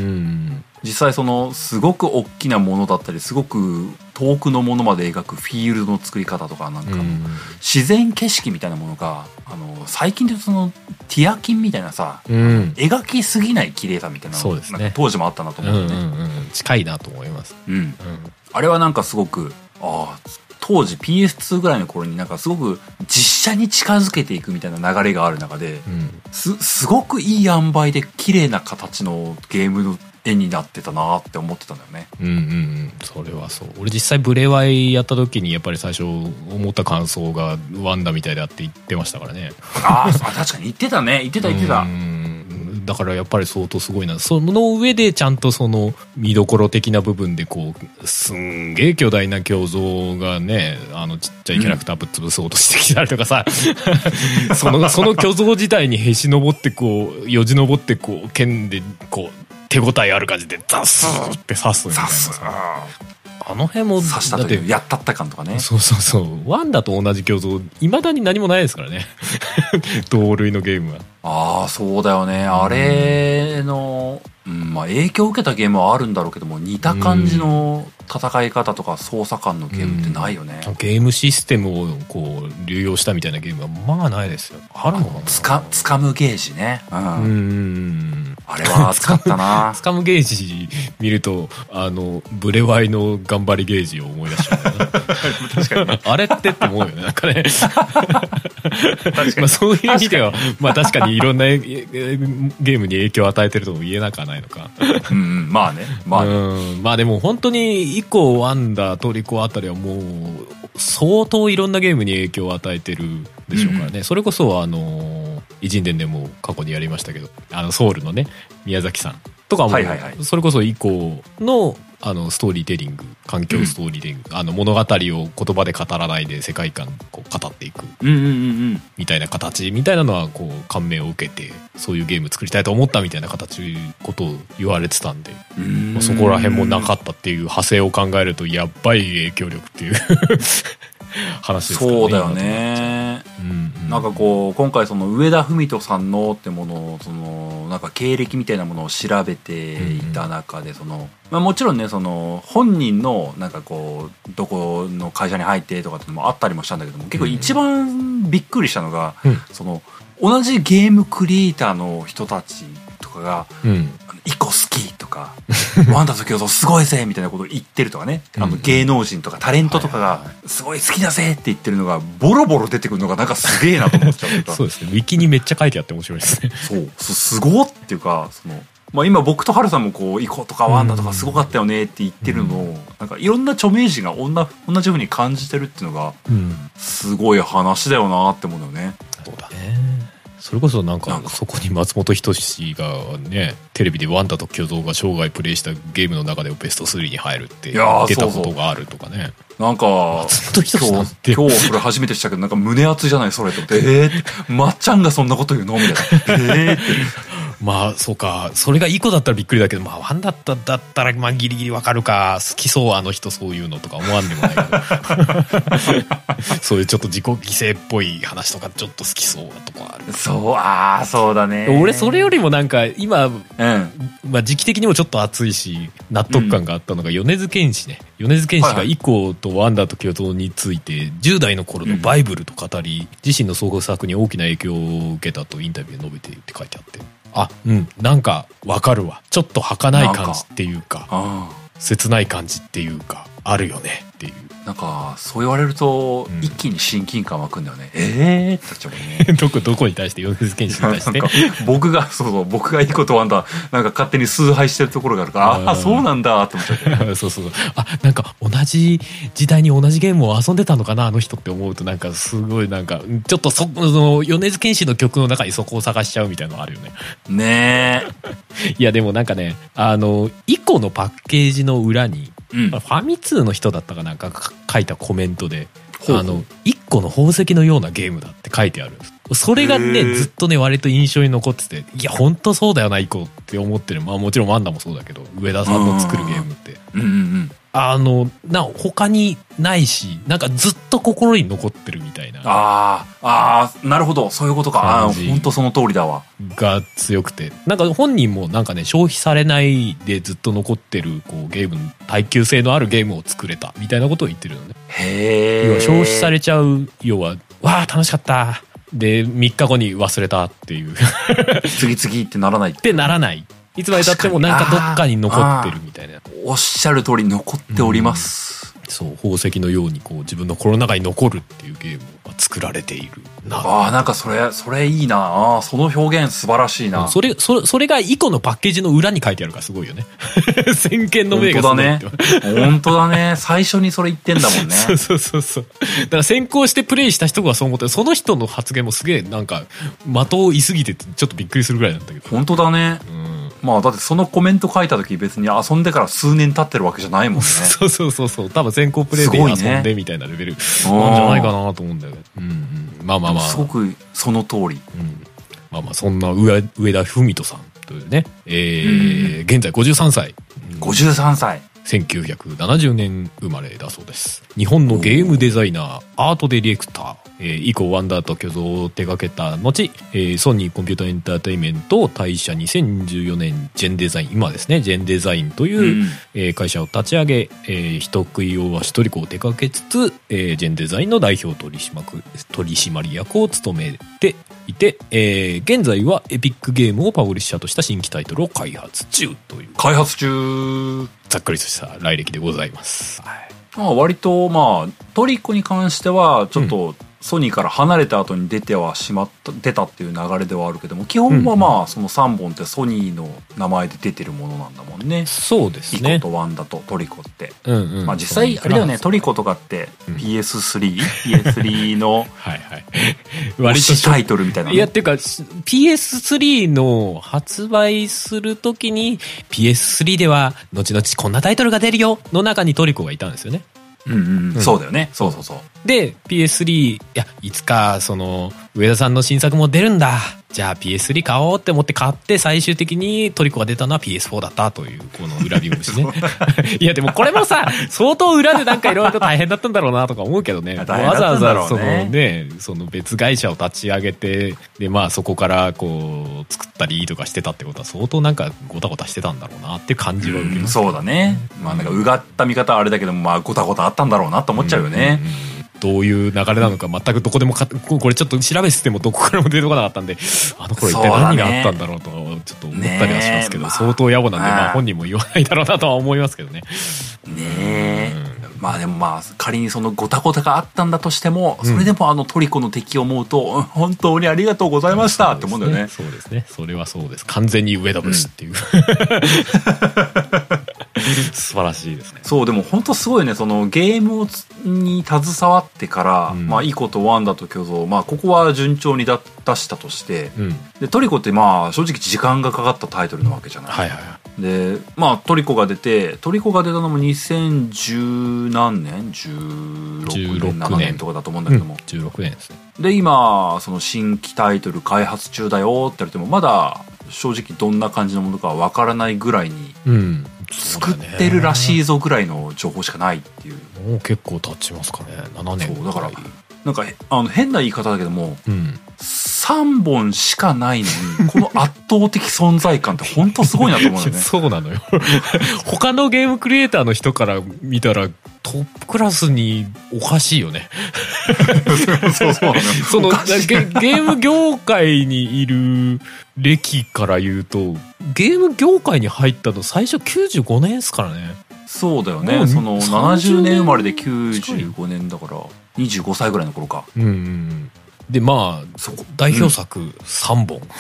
実際そのすごく大きなものだったりすごく遠くのものまで描くフィールドの作り方とかなんか、うん、自然景色みたいなものがあの最近で言うとそのティアキンみたいなさ、うん、描きすぎない綺麗さみたいなのが、ね、なんか当時もあったなと思うね、うんうんうん、 近いなと思います、うんうん、 あれはなんかすごくああ当時 ピーエスツー ぐらいの頃になんかすごく実写に近づけていくみたいな流れがある中で、うん、す, すごくいい塩梅で綺麗な形のゲームの絵になってたなって思ってたんだよね。 うんうんうんそれはそう。俺実際ブレワイやった時にやっぱり最初思った感想がワンダみたいだって言ってましたからね。 ああ確かに言ってたね言ってた言ってた。 うんだからやっぱり相当すごいな。その上でちゃんとその見どころ的な部分でこうすんげえ巨大な巨像がねあのちっちゃいキャラクターぶっ潰そうとしてきたりとかさ、うん、そのその巨像自体にへし登ってこうよじ登ってこう剣でこう手応えある感じでザスーって刺すみたいなさ。あの辺も刺したというやったった感とかね。 そうそうそうワンダと同じ巨像いまだに何もないですからね同類のゲームは。 ああそうだよねあれの、うんまあ、影響を受けたゲームはあるんだろうけども似た感じの戦い方とか操作感のゲームってないよね。 ゲームシステムをこう流用したみたいなゲームはまあないですよ。あるのかな。 つかつかむゲージね、うん、うんあれは熱かったなつかむゲージ見るとあのブレワイの頑張りゲージを思い出しちゃう確かに、ね、あれってって思うよねなんかね確かにまあそういう意味ではまあ確かにいろんなゲームに影響を与えてるとも言えなくはないのかうん、うん、まあねまあねうんまあでも本当に以降ワンダトリコあたりはもう相当いろんなゲームに影響を与えてるでしょうからね、うん、それこそあの偉人伝でも過去にやりましたけどあのソウルのね宮崎さんとかも、はいはいはい、それこそ以降のあのストーリーテリング環境ストーリーテリング、うん、あの物語を言葉で語らないで世界観こう語っていくみたいな形みたいなのはこう感銘を受けてそういうゲーム作りたいと思ったみたいな形ことを言われてたんで、うんまあ、そこら辺もなかったっていう派生を考えるとやっばい影響力っていう話ですからね。 そうだよね。 うんうん、 なんかこう今回その上田文人さんのってものをそのなんか経歴みたいなものを調べていた中でその、まあ、もちろんねその本人のなんかこうどこの会社に入ってとかってのもあったりもしたんだけども、結構一番びっくりしたのが、うん、その同じゲームクリエイターの人たちとかが、うん、イコ好きとかワンダと共存すごいぜみたいなことを言ってるとかね、あの芸能人とかタレントとかがすごい好きだぜって言ってるのがボロボロ出てくるのがなんかすげえなと思っちゃったそうですね、ウィキにめっちゃ書いてあって面白いですねそうすごっていうかその、まあ、今僕とハルさんもこうイコとかワンダとかすごかったよねって言ってるのを、なんかいろんな著名人が同じ風に感じてるっていうのがすごい話だよなって思うんだよね。 そうだね、それこそなんかそこに松本人志がねテレビでワンダと巨像が生涯プレイしたゲームの中でベストスリーに入るって出たことがあるとかね。 なんか今日今日それ初めてしたけどなんか胸熱じゃないそれとえーってまっちゃんがそんなこと言うのみたいなえーってまあそうか、それがイコだったらびっくりだけど、まあワンだっただったらまあギリギリわかるか、好きそうあの人そういうのとか思わんでもないけどそういうちょっと自己犠牲っぽい話とかちょっと好きそうなとこある。 そうああそうだね。 俺それよりもなんか今、うん、まあ時期的にもちょっと熱いし納得感があったのが米津玄師ね。米津玄師がイコとワンダと巨像についてじゅう代の頃のバイブルと語り、うん、自身の創作に大きな影響を受けたとインタビューで述べているって書いてあって、あ、うん、なんかわかるわ。ちょっと儚い感じっていうか、か切ない感じっていうかあるよねっていう。 なんかそう言われると、うん、一気に親近感湧くんだよね。えーってなっちゃうもんねどこどこに対して、米津玄師に対して僕がそうそう僕がいいことワンダなんか勝手に崇拝してるところがあるからああそうなんだって思っちゃうそうそうそう、あ、なんか同じ時代に同じゲームを遊んでたのかなあの人って思うと、なんかすごいなんかちょっとその米津玄師の曲の中にそこを探しちゃうみたいなのあるよね。 ねえいやでもなんかね、あのイコのパッケージの裏に、うん、ファミ通の人だったかなんか書いたコメントで、あの一個の宝石のようなゲームだって書いてあるんです。それがねずっとね割と印象に残ってて、いや本当そうだよなイコって思ってる。まあもちろんワンダもそうだけど、上田さんの作るゲームって、うんうんうん、あのな他にないし、なんかずっと心に残ってるみたいな。 ああなるほど、そういうことか。あ本当その通りだわ。 が強くて、なんか本人もなんかね消費されないでずっと残ってるこうゲーム、耐久性のあるゲームを作れたみたいなことを言ってるのね。 へえ。 要は消費されちゃう、要はわあ楽しかったでみっかごに忘れたっていう次々ってならないってならない。いつまで経ってもなんかどっかに残ってるみたいな。 おっしゃる通り残っております、 うん、そう宝石のようにこう自分の心の中に残るっていうゲームが作られているな。 ああなんかそれそれいいなあ、その表現素晴らしいな。 それそれそれがイコのパッケージの裏に書いてあるからすごいよね先見の明がすごいって。 本当だね本当だね最初にそれ言ってんだもんねそうそうそうそう。だから先行してプレイした人がそう思って、その人の発言もすげえなんか的を言い過ぎててちょっとびっくりするぐらいなんだけど。 本当だね、うん、まあだってそのコメント書いた時別に遊んでから数年経ってるわけじゃないもんねそうそうそうそう、多分先行プレイで遊んでみたいなレベルなんじゃないかなと思うんだよね。うん、うん、まあまあまあすごくその通り、うん、 まあまあそんな上上田文人さんというね、えーうん、現在ごじゅうさんさい、 ごじゅうさんさいせんきゅうひゃくななじゅうねん生まれだそうです。日本のゲームデザイナー、アートディレクター、えー、以降ワンダーと巨像を手掛けた後、えー、ソニーコンピューターエンターテインメントを退社、にせんじゅうよねんジェンデザイン、今ですねジェンデザインという、うんえー、会社を立ち上げ、えー、人食い大橋トリコを手掛けつつ、えー、ジェンデザインの代表取締取締役を務めていて、えー、現在はエピックゲームをパブリッシャーとした新規タイトルを開発中という開発中ざっくりとした来歴でございます、はい。 まあ、割とまあトリコに関してはちょっと、うんソニーから離れた後に出てはしまった出たっていう流れではあるけども、基本はまあそのさんぼんってソニーの名前で出てるものなんだもんね。 そうですね。 イコとワンダとトリコって、うんうん、まあ実際あれだよね、トリコとかって ピーエススリー、ピーエススリー のはいはい割とタイトルみたいな、ね、 いやっていうか ピーエススリー の発売するときに ピーエススリー では後々こんなタイトルが出るよの中にトリコがいたんですよね。 うんうんうん、そうだよね。そうそうそう。 で ピーエススリー いやいつかその上田さんの新作も出るんだじゃあ ピーエススリー 買おうって思って買って最終的にトリコが出たのは ピーエスフォー だったというこの裏表紙ねいやでもこれもさ相当裏でなんかいろいろと大変だったんだろうなとか思うけどねわざわざそのねその別会社を立ち上げてでまあそこからこう作ったりとかしてたってことは相当なんかゴタゴタしてたんだろうなっていう感じは受けます、 うん、そうだね、まあなんかうがった見方はあれだけどもまあゴタゴタあったんだろうなと思っちゃうよね、うんうんうん、 どういう流れなのか全くどこでもかこれちょっと調べててもどこからも出てこなかったんであの頃一体何があったんだろうとちょっと思ったりはしますけど、ね、相当野暮なんで、まあ、本人も言わないだろうなとは思いますけどね。 ねえ、うん、まあでもまあ仮にそのゴタゴタがあったんだとしてもそれでもあのトリコの敵を思うと、うん、本当にありがとうございましたって思うんだよね。 そうですね、そうですね、それはそうです。完全に上田節っていう、うん、素晴らしいですね。 そうでも本当すごいね、そのゲームに携わってから、うん、まあイコとワンダと巨像、まあここは順調に出したとして、うん、でトリコってまあ正直時間がかかったタイトルなわけじゃない。 はいはいはい。 でまあトリコが出てトリコが出たのもにせんじゅう何年じゅうろくねんななねんとかだと思うんだけども、うん、 じゅうろくねんですね。 で今その新規タイトル開発中だよって言われてもまだ正直どんな感じのものかわからないぐらいに、うん、作ってるらしいぞぐらいの情報しかないっていう。 もう結構経ちますかね、ななねん。 そうだからなんかあの変な言い方だけども、うん、さんぼんしかないのにこの圧倒的存在感って本当すごいなと思うんだよねそうなのよ他のゲームクリエイターの人から見たらトップクラスにおかしいよねそうそうなのよそのゲ、ゲーム業界にいる歴から言うとゲーム業界に入ったの最初きゅうじゅうごねんですからね。 そうだよね、そのななじゅうねん生まれできゅうじゅうごねんだからにじゅうごさいぐらいの頃か。うんうんうん。 でまあ代表作さんぼん、うん、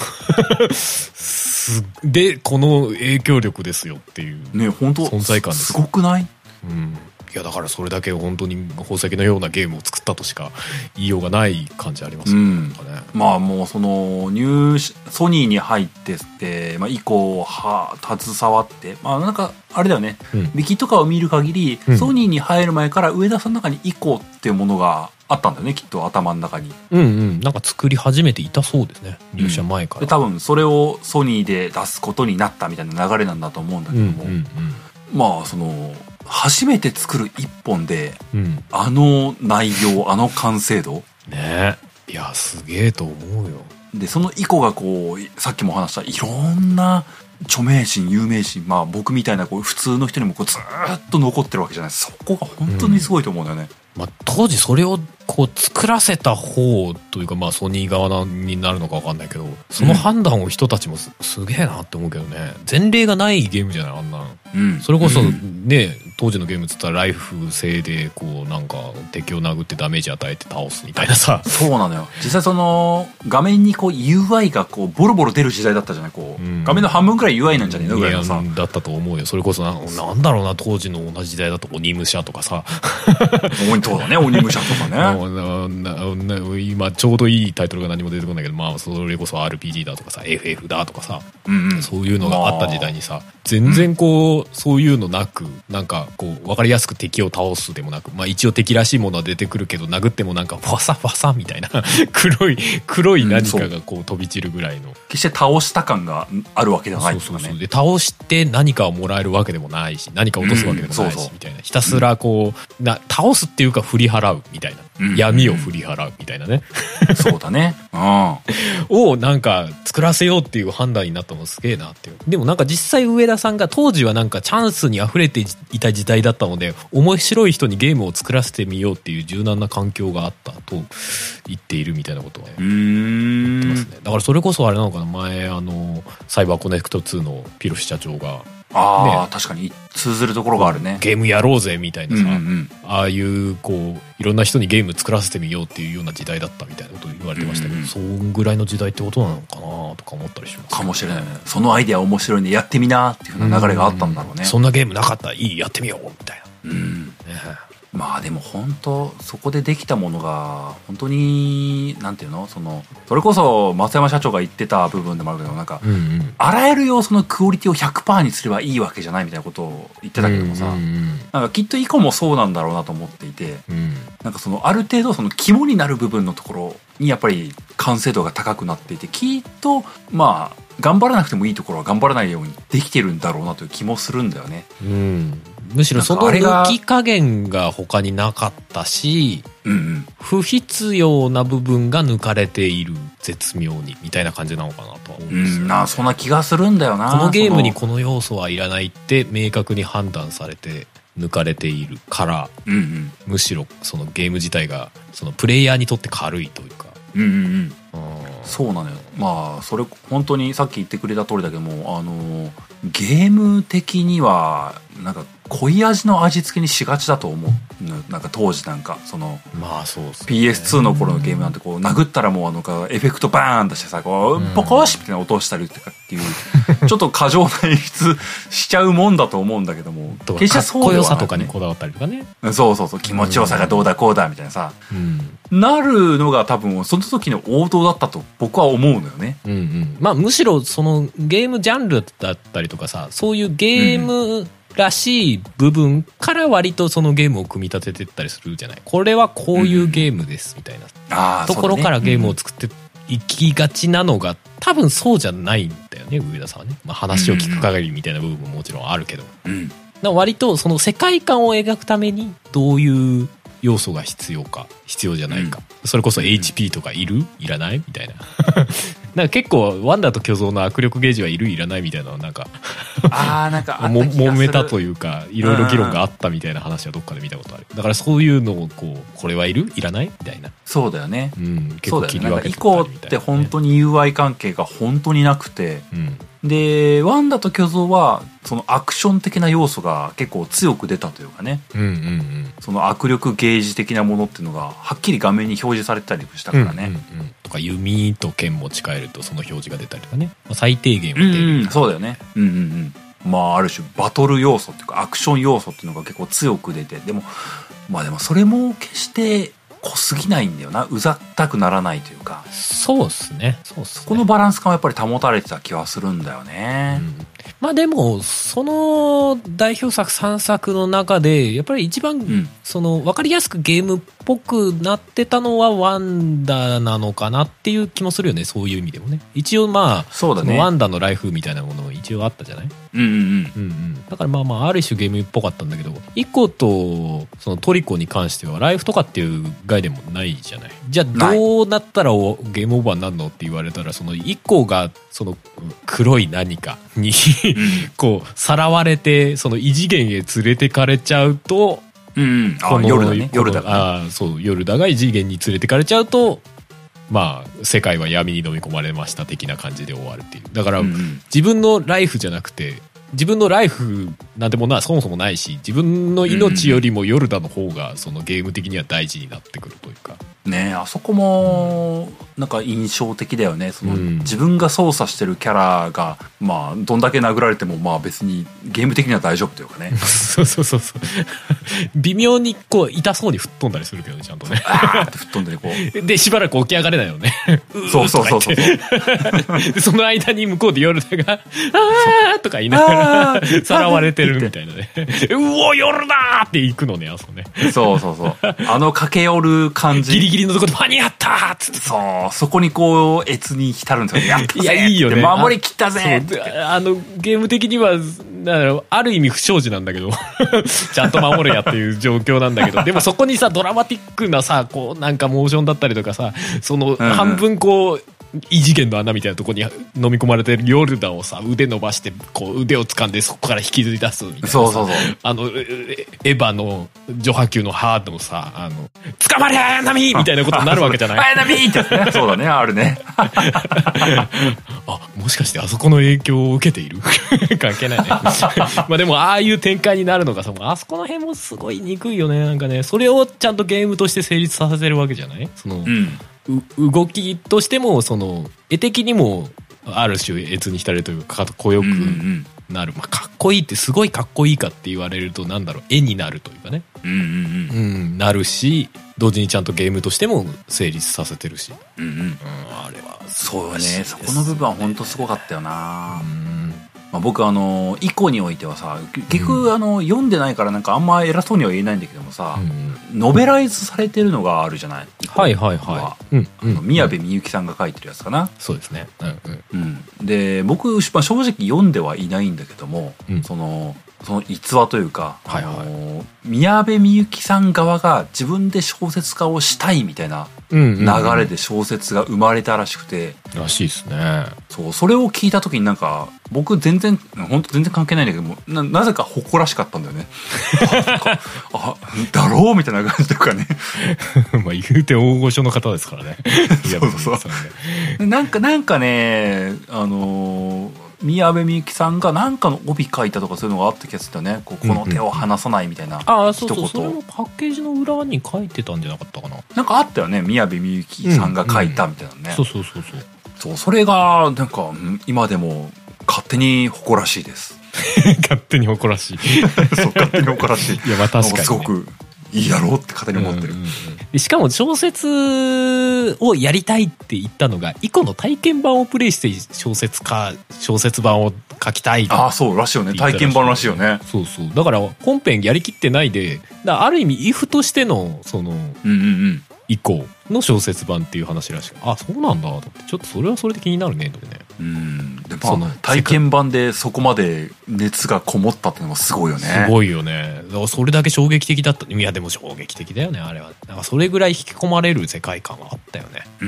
でこの影響力ですよっていうね、本当存在感です。 すごくない？ うん。いやだからそれだけ本当に宝石のようなゲームを作ったとしか言いようがない感じありますよね、うん、 まあもうそのニューソニーに入ってって、まあ、以降は携わってまあなんかあれだよね、うん、ウィキとかを見る限り、うん、ソニーに入る前から上田さんの中に以降っていうものがあったんだよね、きっと頭の中に。うんうん、 なんか作り始めていたそうですね、入社前から、 うん、で多分それをソニーで出すことになったみたいな流れなんだと思うんだけども、うんうんうん、まあその初めて作る一本で、うん、あの内容あの完成度ねえ、いやすげえと思うよ。 でその以降がこうさっきも話したいろんな著名人有名人、まあ僕みたいなこう普通の人にもこうずーっと残ってるわけじゃない。そこが本当にすごいと思うんだよね、 うん、まあ、当時それをこう作らせた方というか、まあソニー側になるのか分かんないけど、その判断を人たちも す,、うん、すげえなって思うけどね。前例がないゲームじゃないあんな、うん、それこそね、うん、当時のゲームっつったらライフ制でこうなんか敵を殴ってダメージ与えて倒すみたいなさ。 そうなのよ。実際その画面にこう ユーアイ がこうボロボロ出る時代だったじゃない。こう、うん、画面の半分くらい ユーアイ なんじゃねえのぐらいのさだったと思うよ。それこそ な, なんだろうな、当時の同じ時代だと鬼武者とかさそうだね、鬼武者とかね今ちょうどいいタイトルが何も出てこないけど、まあそれこそ アールピージー だとかさ エフエフ だとかさ、うんうん、そういうのがあった時代にさ、全然こう、うん、そういうのなく、なんかこう分かりやすく敵を倒すでもなく、まあ一応敵らしいものは出てくるけど殴ってもなんかファサファサみたいな黒い黒い何かがこう飛び散るぐらいの、うん、 決して倒した感があるわけではないですよね。 そうそうそう。で倒して何かをもらえるわけでもないし、何か落とすわけでもないし、うん、そうそうみたいな、ひたすらこうな倒すっていうか振り払うみたいな、うん、闇を振り払うみたいなねそうだね、うん、 をなんか作らせようっていう判断になったのすげえなっていう。でもなんか実際上田さんが当時はなんかチャンスに溢れていた時代だったので、面白い人にゲームを作らせてみようっていう柔軟な環境があったと言っているみたいなことは、ね、うーん言ってますね。だからそれこそあれなのかな、前あのサイバーコネクトツーのピロシ社長がああ、 ね、 確かに通ずるところがあるね。 ゲームやろうぜみたいなさ、うんうん、ああいうこういろんな人にゲーム作らせてみようっていうような時代だったみたいなことを言われてましたけど、うんうん、そんぐらいの時代ってことなのかなとか思ったりします、ね、 かもしれないね。そのアイデア面白いんでやってみなっていう風な流れがあったんだろうね。 うんうん、そんなゲームなかったらいいやってみようみたいな、うんね、まあでも本当そこでできたものが本当になんていうの、そのそれこそ松山社長が言ってた部分でもあるけど、なんか、うんうん、あらゆる要素のクオリティを ひゃくパーセント にすればいいわけじゃないみたいなことを言ってたけどもさ、うんうんうん、なんかきっと以降もそうなんだろうなと思っていて、うん、なんかそのある程度その肝になる部分のところにやっぱり完成度が高くなっていて、きっとまあ頑張らなくてもいいところは頑張らないようにできてるんだろうなという気もするんだよね。 うん、むしろその抜き加減が他になかったし、うんうん、不必要な部分が抜かれている、絶妙にみたいな感じなのかなとは思うんですよね。 うん、なそんな気がするんだよな。 このゲームにこの要素はいらないって明確に判断されて抜かれているから、うんうん、むしろそのゲーム自体がそのプレイヤーにとって軽いというか、うんうんうん、 そうなのよ。まあそれ本当にさっき言ってくれた通りだけども、あのゲーム的にはなんか濃い味の味付けにしがちだと思う。なんか当時なんかその、 まあそうですね、 ピーエスツー の頃のゲームなんてこう殴ったらもうあのかエフェクトバーンとしてさ、こうポコーシみたいな音をしたりとかっていうちょっと過剰な演出しちゃうもんだと思うんだけども、 決してそうではなくね、かっこよさとかにこだわったりとかね、 そうそうそう、気持ちよさがどうだこうだみたいなさ、うん、なるのが多分その時の王道だったと僕は思うのよね。 うんうん、まあむしろそのゲームジャンルだったりとかさ、そういうゲーム、うんらしい部分から割とそのゲームを組み立てていったりするじゃない。これはこういうゲームですみたいな、うん、ところからゲームを作っていきがちなのが、多分そうじゃないんだよね、上田さんはね。まあ、話を聞く限りみたいな部分ももちろんあるけど、うん、だ割とその世界観を描くためにどういう要素が必要か必要じゃないか、うん、それこそ エイチピー とかいるいらないみたいななんか結構ワンダと巨像の握力ゲージはいるいらないみたいなのなんかあーなんかも揉めたというか、いろいろ議論があったみたいな話はどっかで見たことある。だからそういうのをこう、これはいるいらないみたいな。 そうだよね、 うん、結構切り分けてたりみたいな、ね、 以降って本当に ユーアイ 関係が本当になくて、うん、でワンダと巨像はそのアクション的な要素が結構強く出たというかね、うんうんうん、その握力ゲージ的なものっていうのがはっきり画面に表示されたりしたからね、 うんうんうん、とか弓と剣持ち替えるとその表示が出たりとかね、最低限は出る、 うんうん、そうだよね、うんうんうん、まあある種バトル要素っていうかアクション要素っていうのが結構強く出て、でもまあでもそれも決して濃すぎないんだよな、うざったくならないというか。 そうっすね、そうっすね。 このバランス感はやっぱり保たれてた気はするんだよね、うん、 まあでもその代表作さんさくの中でやっぱり一番、うん、その分かりやすくゲームっぽくなってたのはワンダなのかなっていう気もするよね、そういう意味でもね。一応まあそうだね、 そのワンダのライフみたいなものも一応あったじゃない。 うんうんうん、うんうん、だからまあまあある種ゲームっぽかったんだけど、イコとそのトリコに関してはライフとかっていう概念もないじゃない。じゃあどうなったらゲームオーバーになるのって言われたら、そのイコがその黒い何かにこうさらわれてその異次元へ連れてかれちゃうと、 うん、あ夜だね、夜だね、 あそう夜だが異次元に連れてかれちゃうと、まあ世界は闇に飲み込まれました的な感じで終わるっていう。だから、うんうん、自分のライフじゃなくて、自分のライフなんてものはそもそもないし、自分の命よりもヨルダの方がそのゲーム的には大事になってくるというかね。あそこもなんか印象的だよね。その自分が操作してるキャラがまあどんだけ殴られてもまあ別にゲーム的には大丈夫というかねそうそうそうそう微妙にこう痛そうに吹っ飛んだりするけどね、ちゃんとねあーって吹っ飛んでねこうでしばらく起き上がれないよねそうそうそうそうでその間に向こうでヨルダがあーとか言いながらさらわれてるみたいなねうおヨルダーって行くのね、あそこねそうそうそうあの駆け寄る感じギリギリのところで間に合ったーっつって、 そうそこにこう越に浸るんですよね。やったぜ、 いやいいよね、 守り切ったぜ。 あ, あのゲーム的にはなんだろう、ある意味不祥事なんだけどちゃんと守るやっていう状況なんだけどでもそこにさドラマティックなさこうなんかモーションだったりとかさ、その半分こう、うんうん異次元の穴みたいなところに飲み込まれてるヨルダをさ腕伸ばしてこう腕を掴んでそこから引きずり出すみたいな、 そうそうそう、 あのエヴァの序波級のハードもさ、あの捕まりゃ綾波みたいなことになるわけじゃない綾波ってそうだね、あるねあ、もしかしてあそこの影響を受けている関係ないねまあでもああいう展開になるのがさ、あそこの辺もすごい憎いよね。なんかね、それをちゃんとゲームとして成立させてるわけじゃない。その、うん動きとしてもその絵的にもある種越に浸れるというかかっこよくなる、うんうん、まあ、かっこいいってすごいかっこいいかって言われるとなんだろう、絵になるというかね、うんうんうんうん、なるし同時にちゃんとゲームとしても成立させてるし、うんうんうん、あれはそうよね、そこの部分は本当すごかったよな、うんまあ、僕あのイコにおいてはさ結局、うん、あの読んでないからなんかあんま偉そうには言えないんだけどもさ、うん、ノベライズされてるのがあるじゃない、イ子はいはいはい、うんうん、あの宮部みゆきさんが書いてるやつかな。 そうですね、うんうんうん、で僕、まあ、正直読んではいないんだけども、うん、そのその逸話というか、はいはい、あの宮部みゆきさん側が自分で小説家をしたいみたいな流れで小説が生まれたらしくて、 うんうんうん、らしいですね。 そう、それを聞いた時になんか僕全然本当全然関係ないんだけども な, なぜか誇らしかったんだよね。あ, あだろうみたいな感じというかね。 まあ言うて大御所の方ですからね。 そうそうそう。なんかなんかね、あのー宮部みゆきさんが何かの帯書いたとかそういうのがあった気がするんだよね。こうこの手を離さないみたいな、うんうん、 ああそうそう、それもパッケージの裏に書いてたんじゃなかったかな。 なんかあったよね、宮部みゆきさんが書いたみたいなね、うんうん、 そうそうそうそうそう、それがなんか今でも勝手に誇らしいです。 勝手に誇らしい。 そう、勝手に誇らしい。 いやまあ確かに、ね、 すごくいいだろうって勝手に思ってる、 うんうんうん、しかも小説をやりたいって言ったのがイコの体験版をプレイして小説家小説版を書きたい。 ああそうらしいよね、体験版らしいよね。 そうそう、だから本編やりきってないで、だからある意味イフとしてのその、うんうんうん、以降の小説版っていう話らしい。あ、そうなんだと思って、ちょっとそれはそれで気になるねとね。 うん、でも、まあ、体験版でそこまで熱がこもったっていうのもすごいよね。 すごいよね。だからそれだけ衝撃的だった。いやでも衝撃的だよねあれは。なんかそれぐらい引き込まれる世界観はあったよね。うん、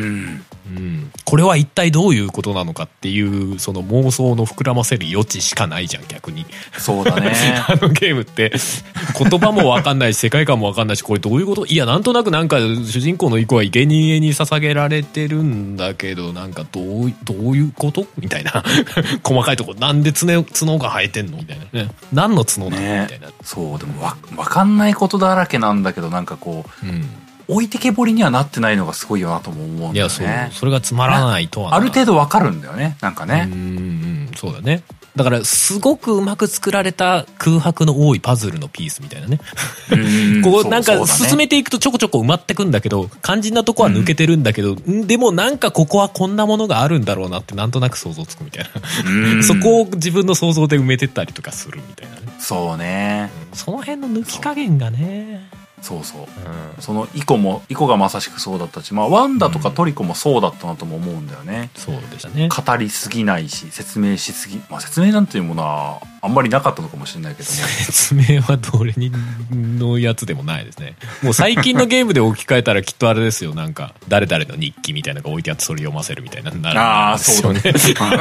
うん、これは一体どういうことなのかっていうその妄想の膨らませる余地しかないじゃん逆に。 そうだね。 あのゲームって言葉も分かんないし世界観も分かんないし、これどういうこと、いやなんとなくなんか主人公のイコは生贄に捧げられてるんだけど、なんかどうどういうことみたいな細かいところ、なんで角角が生えてんのみたいなね、何の角なの、ね、みたいな。そうでもわ分かんないことだらけなんだけど、なんかこう、うん、置いてけぼりにはなってないのがすごいよなとも思うんだよね。いやそう、それがつまらないとはある程度分かるんだよね、なんかね。 うん、うん、そうだね。だからすごくうまく作られた空白の多いパズルのピースみたいなね。こうなんか進めていくとちょこちょこ埋まってくんだけど、肝心なとこは抜けてるんだけど、うん、でもなんかここはこんなものがあるんだろうなってなんとなく想像つくみたいな。そこを自分の想像で埋めてったりとかするみたいなね。 そうね、 うん、その辺の抜き加減がね。 そうそう、うん、そのイコもイコがまさしくそうだったし、まあ、ワンダとかトリコもそうだったなとも思うんだよね、 うん、そうでしたね。 語りすぎないし説明しすぎ、まあ、説明なんていうものはあんまりなかったのかもしれないけども説明はどれにのやつでもないですね。もう最近のゲームで置き換えたらきっとあれですよ、なんか誰々の日記みたいなのが置いてあってそれ読ませるみたいななる。 ああそうだね。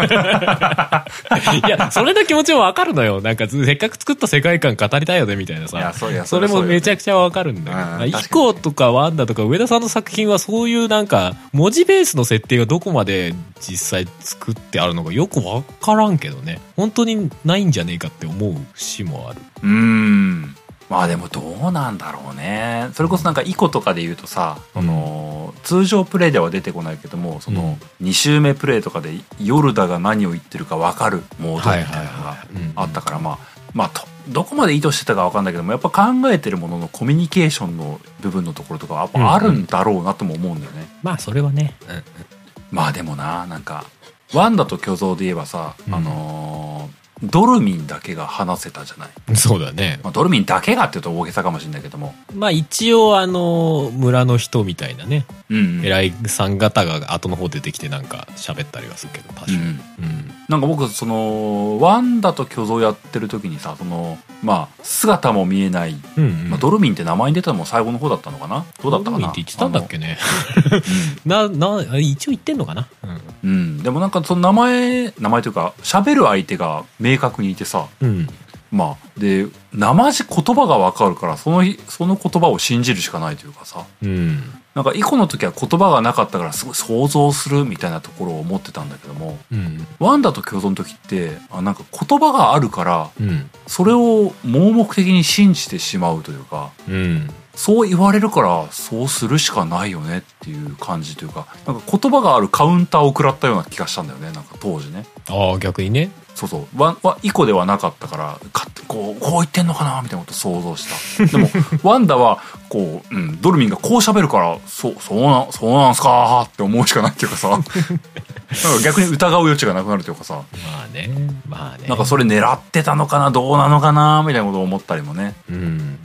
いやそれの気持ちもわかるのよ。なんかせっかく作った世界観語りたいよねみたいなさ。いやそういや そ, それもめちゃくちゃわかるんだけど、イコとかワンダとか上田さんの作品はそういうなんか文字ベースの設定がどこまで実際作ってあるのかよくわからんけどね。本当にないんじゃねえかって思う節もある。 うーん、まあでもどうなんだろうね。それこそなんかイコとかで言うとさ、うん、その通常プレイでは出てこないけども、そのに周目プレイとかでヨルダが何を言ってるか分かるモードみたいなのがあったから、まあまあとどこまで意図してたか分かんないけども、やっぱ考えてるもののコミュニケーションの部分のところとかやっぱあるんだろうなとも思うんだよね、うんうん、 まあそれはね、うんうん、 まあでもな、なんかワンダと巨像で言えばさ、うん、あのードルミンだけが話せたじゃない。 そうだね、 まあ、ドルミンだけがっていうと大げさかもしれないけども、 まあ一応あの村の人みたいなね、うんうん、偉いさん方が後の方出てきてなんか喋ったりはするけど、多少、うんうん、 なんか僕そのワンダと巨像やってる時にさ、そのまあ姿も見えない、うんうん、まあ、ドルミンって名前に出たのも最後の方だったのかな、どうだったかな。ドルミンって言ってたんだっけね。なな一応言ってんのかな、うん、うん、でもなんかその名前名前というか喋る相手が明確にいてさ、うん、まあで生地言葉が分かるからそのその言葉を信じるしかないというかさ、うん、なんかイコの時は言葉がなかったからすごい想像するみたいなところを思ってたんだけども、うん、ワンダと共存の時ってあなんか言葉があるから、うん、それを盲目的に信じてしまうというか、うん、そう言われるからそうするしかないよねっていう感じというか、なんか言葉があるカウンターを食らったような気がしたんだよね、なんか当時ね。 ああ逆にね。 そうそう、ワンワイコではなかったからかこうこう言ってんのかなみたいなことを想像した。でもワンダはこう、うん、ドルミンがこう喋るからそうそうなそうなんすかって思うしかないっていうかさ、なんか逆に疑う余地がなくなるというかさ、まあねまあね、 なんかそれ狙ってたのかなどうなのかなみたいなことを思ったりもね、うん、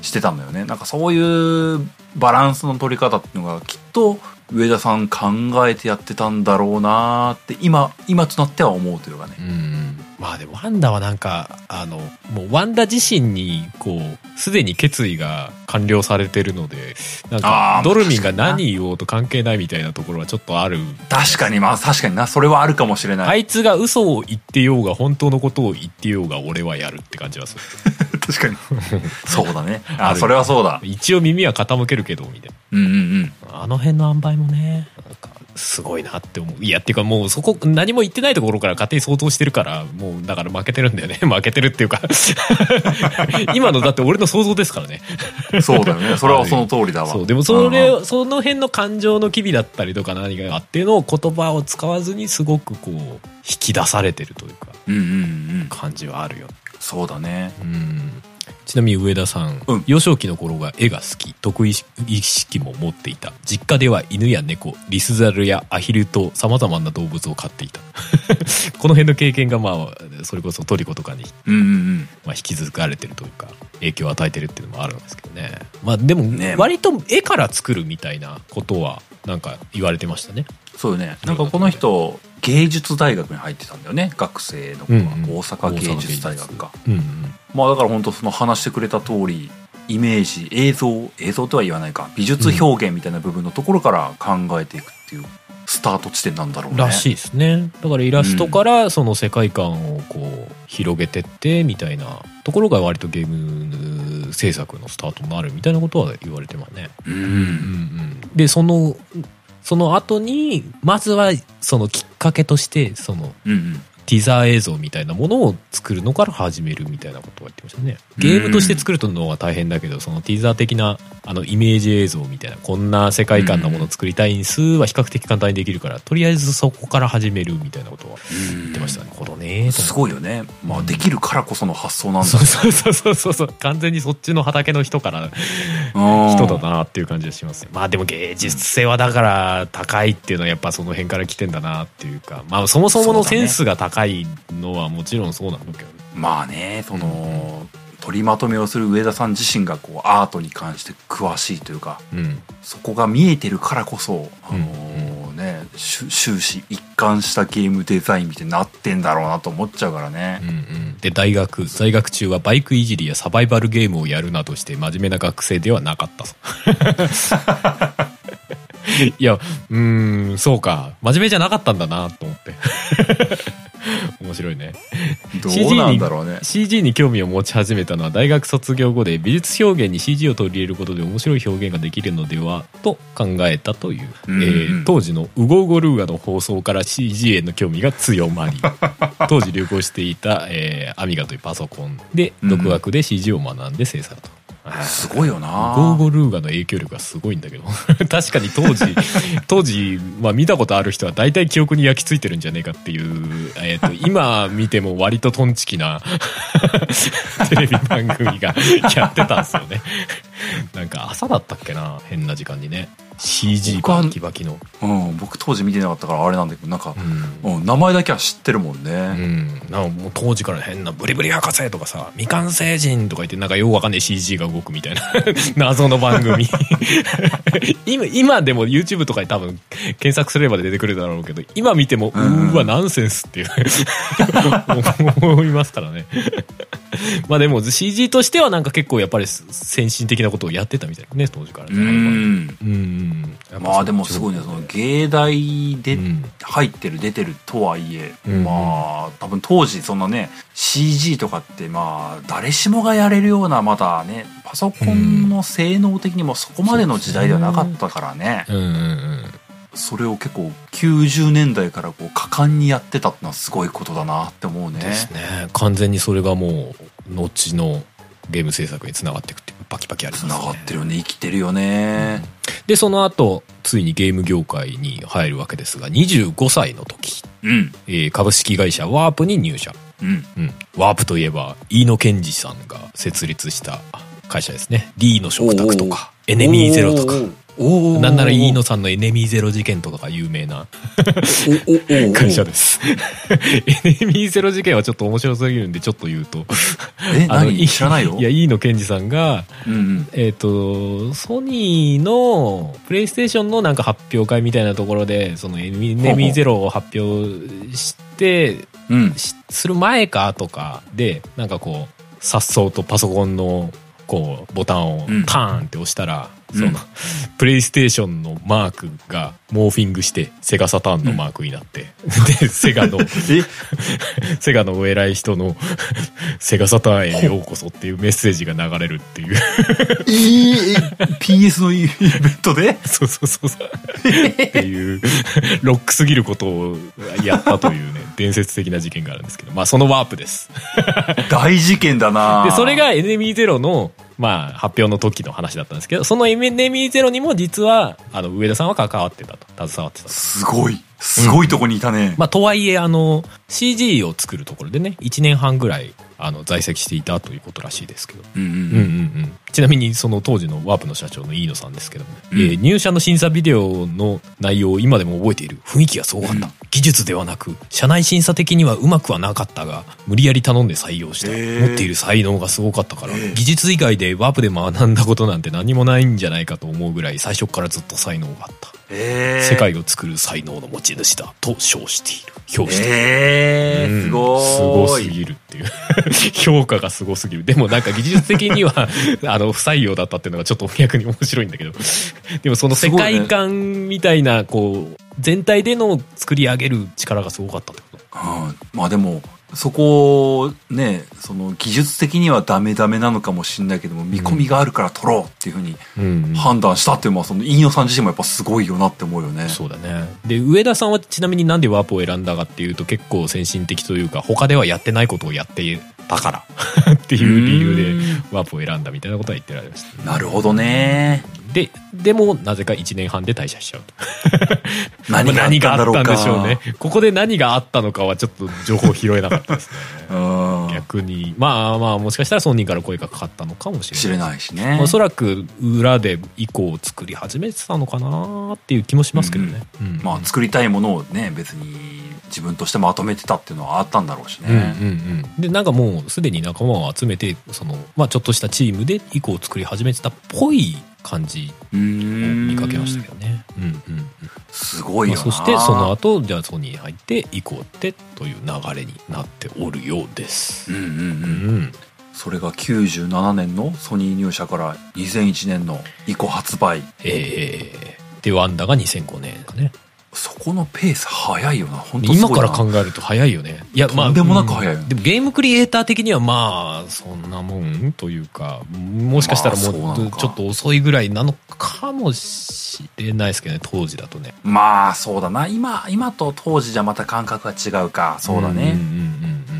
してたんだよね。なんかそういうバランスの取り方っていうのがきっと上田さん考えてやってたんだろうなって今今となっては思うというかね。 うん、まあでもワンダはなんかあのもうワンダ自身にこうすでに決意が完了されてるので、なんかドルミンが何言おうと関係ないみたいなところはちょっとある。 確かに、まあ確かにな、それはあるかもしれない。 あいつが嘘を言ってようが本当のことを言ってようが俺はやるって感じはする。 確かにそうだね。あ、それはそうだ。 一応耳は傾けるけどみたいな。 うんうんうん。 あの辺の塩梅もね、なんかすごいなって思う。いやっていうかもうそこ何も言ってないところから勝手に想像してるから、もうだから負けてるんだよね。負けてるっていうか今のだって俺の想像ですからね。 そうだよね。それはその通りだわ。 そう、でもそれ、うん、その辺の感情の機微だったりとか何かっていうのを言葉を使わずにすごくこう引き出されてるというか、うんうんうん、感じはあるよ。 そうだね。 うん。ちなみに上田さん、うん、幼少期の頃が絵が好き、得意意識も持っていた。実家では犬や猫、リスザルやアヒルと様々な動物を飼っていた。この辺の経験がまあそれこそトリコとかに、うんうんうんまあ、引き継がれてるというか影響を与えてるっていうのもあるんですけどね。まあでも割と絵から作るみたいなことはなんか言われてましたね。 そうよね。なんかこの人芸術大学に入ってたんだよね、学生の子は、うんうん、大阪芸術大学か、うんうん、まあだから本当その話してくれた通りイメージ映像映像とは言わないか美術表現みたいな部分のところから考えていくっていうスタート地点なんだろうね。 らしいですね。だからイラストからその世界観をこう広げてってみたいなところが割とゲーム制作のスタートになるみたいなことは言われてますね。うんうんうん、でそのその後にまずはそのきっかけとしてその、うんうん、ティザー映像みたいなものを作るのから始めるみたいなことを言ってましたね。ゲームとして作るのは大変だけど、そのティザー的なあのイメージ映像みたいなこんな世界観のものを作りたいんすは比較的簡単にできるから、とりあえずそこから始めるみたいなことは言ってましたね。なるほどね。 すごいよね。まあできるからこその発想なんだ、ね。 そうそうそうそうそう。完全にそっちの畑の人から人だなっていう感じがします。まあでも芸術性はだから高いっていうのはやっぱその辺から来てんだなっていうか、まあそもそものセンスが高いのはもちろんそうなんだけど、ね、 まあね、その、うん、取りまとめをする上田さん自身がこうアートに関して詳しいというか、うん、そこが見えてるからこそ、あのーうん、ね、終始一貫したゲームデザインみたいになってんだろうなと思っちゃうからね。うんうん、で大学在学中はバイクいじりやサバイバルゲームをやるなどして真面目な学生ではなかったそういや、うーん、そうか、真面目じゃなかったんだなと思って面白いね。どうなんだろうね。 シージー に, に興味を持ち始めたのは大学卒業後で、美術表現に シージー を取り入れることで面白い表現ができるのではと考えたという、うんうん、えー、当時のウゴウゴルーガの放送から シージー への興味が強まり当時流行していた、えー、アミガというパソコンで独学で シージー を学んで制作と、すごいよな。ゴーゴルーガの影響力がすごいんだけど確かに当時当時、まあ、見たことある人は大体記憶に焼き付いてるんじゃねえかっていう、えー、と今見ても割とトンチキなテレビ番組がやってたんですよねなんか朝だったっけな、変な時間にね シージー バキバキの、うん、僕当時見てなかったからあれなんだけど、なんか、うんうん、名前だけは知ってるもんね、うん、なんかもう当時から変なブリブリ博士とかさ、未完成人とか言ってなんかようわかんない シージー が動くみたいな謎の番組今, 今でも YouTube とかに多分検索すれば出てくるだろうけど、今見ても、うん、うわナンセンスっていう思いますからねまあでも シージー としてはなんか結構やっぱり先進的なことをやってたみたいなね、当時からね。うん、うん、まあでもすごいね、その芸大で入ってる出てるとはいえ、うん、まあ多分当時そんなね シージー とかってまあ誰しもがやれるような、まだねパソコンの性能的にもそこまでの時代ではなかったからね。うんうんうん、それを結構きゅうじゅうねんだいからこう果敢にやってたってのはすごいことだなって思うね。ですね。完全にそれがもう後のゲーム制作につながっていくっていうバキバキありますね。つながってるよね、生きてるよね、うん、でその後ついにゲーム業界に入るわけですが、にじゅうごさいの時、うんえー、株式会社ワープに入社、うんうん、ワープといえば飯野健二さんが設立した会社ですね。 D の食卓とかエネミーゼロとかおなんなら飯野さんのエネミーゼロ事件とかが有名な会社です。エネミーゼロ事件はちょっと面白すぎるんでちょっと言うと、 えあの何知らないよ。 いや飯野健二さんが、 うんうん、 えっ、とソニーのプレイステーションのなんか発表会みたいなところでそのエネミーゼロを発表してうん、 する前かとかでなんかこう颯爽とパソコンのこうボタンをパーンって押したら、うん、そのプレイステーションのマークがモーフィングしてセガサターンのマークになって、うん、でセガのセガのお偉い人のセガサターンへようこそっていうメッセージが流れるっていうえー、ピーエス のイベントでそうそうそうそうっていうロックすぎることをやったというね伝説的な事件があるんですけど、まあそのワープです大事件だな。 でそれがエネミーゼロのまあ発表の時の話だったんですけど、そのエネミーゼロにも実はあの上田さんは関わってたと携わってたと。 すごいすごいとこにいたね、うん、 まあとはいえあの シージー を作るところでねいちねんはんぐらいあの在籍していたということらしいですけど、うんうんうんうん、ちなみにその当時のワープの社長の飯野さんですけども、うん、えー、入社の審査ビデオの内容を今でも覚えている。雰囲気がすごかった、うん、技術ではなく社内審査的にはうまくはなかったが無理やり頼んで採用した、えー、持っている才能がすごかったから、えー、技術以外でワープで学んだことなんて何もないんじゃないかと思うぐらい最初からずっと才能があった、えー、世界を作る才能の持ち主だと称している評している、 えーうん、すごいすごすぎるっていう評価がすごすぎる。でもなんか技術的にはあの不採用だったっていうのがちょっと逆に面白いんだけどでもその世界観みたいなこう全体での作り上げる力がすごかったってこと、 うん、まあでもそこね、その技術的にはダメダメなのかもしれないけども見込みがあるから取ろうっていうふうに判断したっていうのはその飯野さん自身もやっぱすごいよなって思うよね。 そうだね。で上田さんはちなみになんでワープを選んだかっていうと結構先進的というか他ではやってないことをやってたからっていう理由でワープを選んだみたいなことは言ってられました、ね、 なるほどね。 ででもなぜかいちねんはんで退社しちゃうと何があったんだろうか。 何があったんでしょうね。ここで何があったのかはちょっと情報拾えなかったですね逆にまあまあもしかしたらソニーから声がかかったのかもしれない、 知れないしね。 おそらく裏で以降を作り始めてたのかなっていう気もしますけどね、 うんうん、まあ作りたいものをね別に自分としてまとめてたっていうのはあったんだろうしね、うんうんうん、 でなんかもうすでに仲間を集めてその、まあ、ちょっとしたチームで以降を作り始めてたっぽい感じを見かけましたけどね。うんうんうん、 すごいよな、 まあ、そしてその後じゃあソニーに入って以降ってという流れになっておるようです。うんうんうんうん、 それがきゅうじゅうななねんのソニー入社からにせんいちねんの以降発売、 えー、でワンダがにせんごねんかね。 そこのペース早いよな。本当すごいな。 今から考えると早いよね。いや、 まあ、とんでもなく早いよ、うん、 でもゲームクリエイター的にはまあそんなもんというかもしかしたらもうちょっと遅いぐらいなのかもしれないですけどね当時だとね。 まあそうだな。今今と当時じゃまた感覚が違うか。そうだね、うんうんうんうん、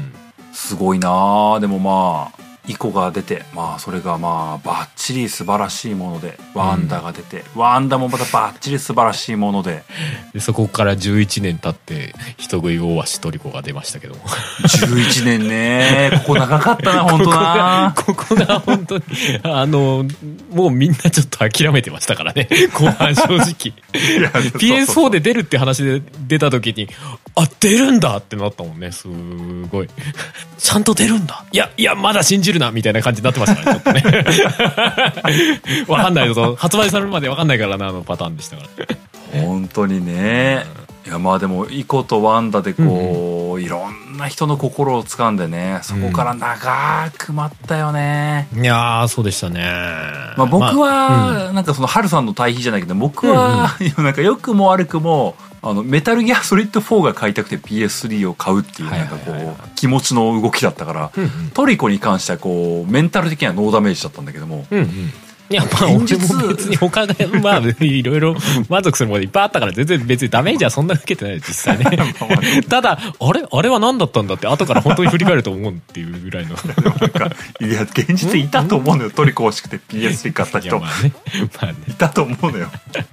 すごいな。でもまあイコが出て、まあそれがまあバッチリ素晴らしいもので、ワンダが出て、うん、ワンダもまたバッチリ素晴らしいもの で, でそこからじゅういちねん経って人食い大鷲トリコが出ましたけどもじゅういちねんね。ここ長かったな本当な。 ここが本当にあのもうみんなちょっと諦めてましたからね後半正直ピーエスフォー で出るって話で出た時にあ出るんだってなったもんね。すごいちゃんと出るんだ。いやいやまだ信じるなみたいな感じになってましたからねちょっとねわかんないぞ発売されるまでわかんないからなあのパターンでしたから本当にね、うん、いやまあでもイコとワンダでこう、うんうん、いろんな人の心を掴んでねそこから長く待ったよね、 うん、いやーそうでしたね。 まあ僕は、まあうん、なんかそのハルさんの対比じゃないけど僕は、うんうん、なんか良くも悪くもあのメタルギアソリッドフォーが買いたくて ピーエススリー を買うっていうなんかこう気持ちの動きだったから、うんうん、トリコに関してはこうメンタル的にはノーダメージだったんだけども、うんうん、 いやまあ俺も別に他でまあいろいろ満足するものいっぱいあったから全然別にダメージはそんな受けてない実際ねただあれあれは何だったんだって後から本当に振り返ると思うっていうぐらいのなんかいや現実いたと思うのよトリコ欲しくて ピーエススリー 買った人、いやまあねまあね、いたと思うのよ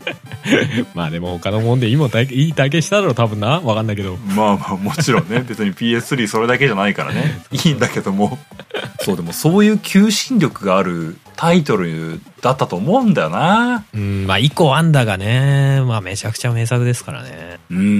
まあでも他のもんでいいもん体験いい体験しただろう多分な、分かんないけど、 まあまあもちろんね別に ピーエススリー それだけじゃないからねいいんだけどもそうでもそういう求心力があるタイトルだったと思うんだよな。 うん、まあ以降ワンダがね、まあめちゃくちゃ名作ですからね。 うん、うん、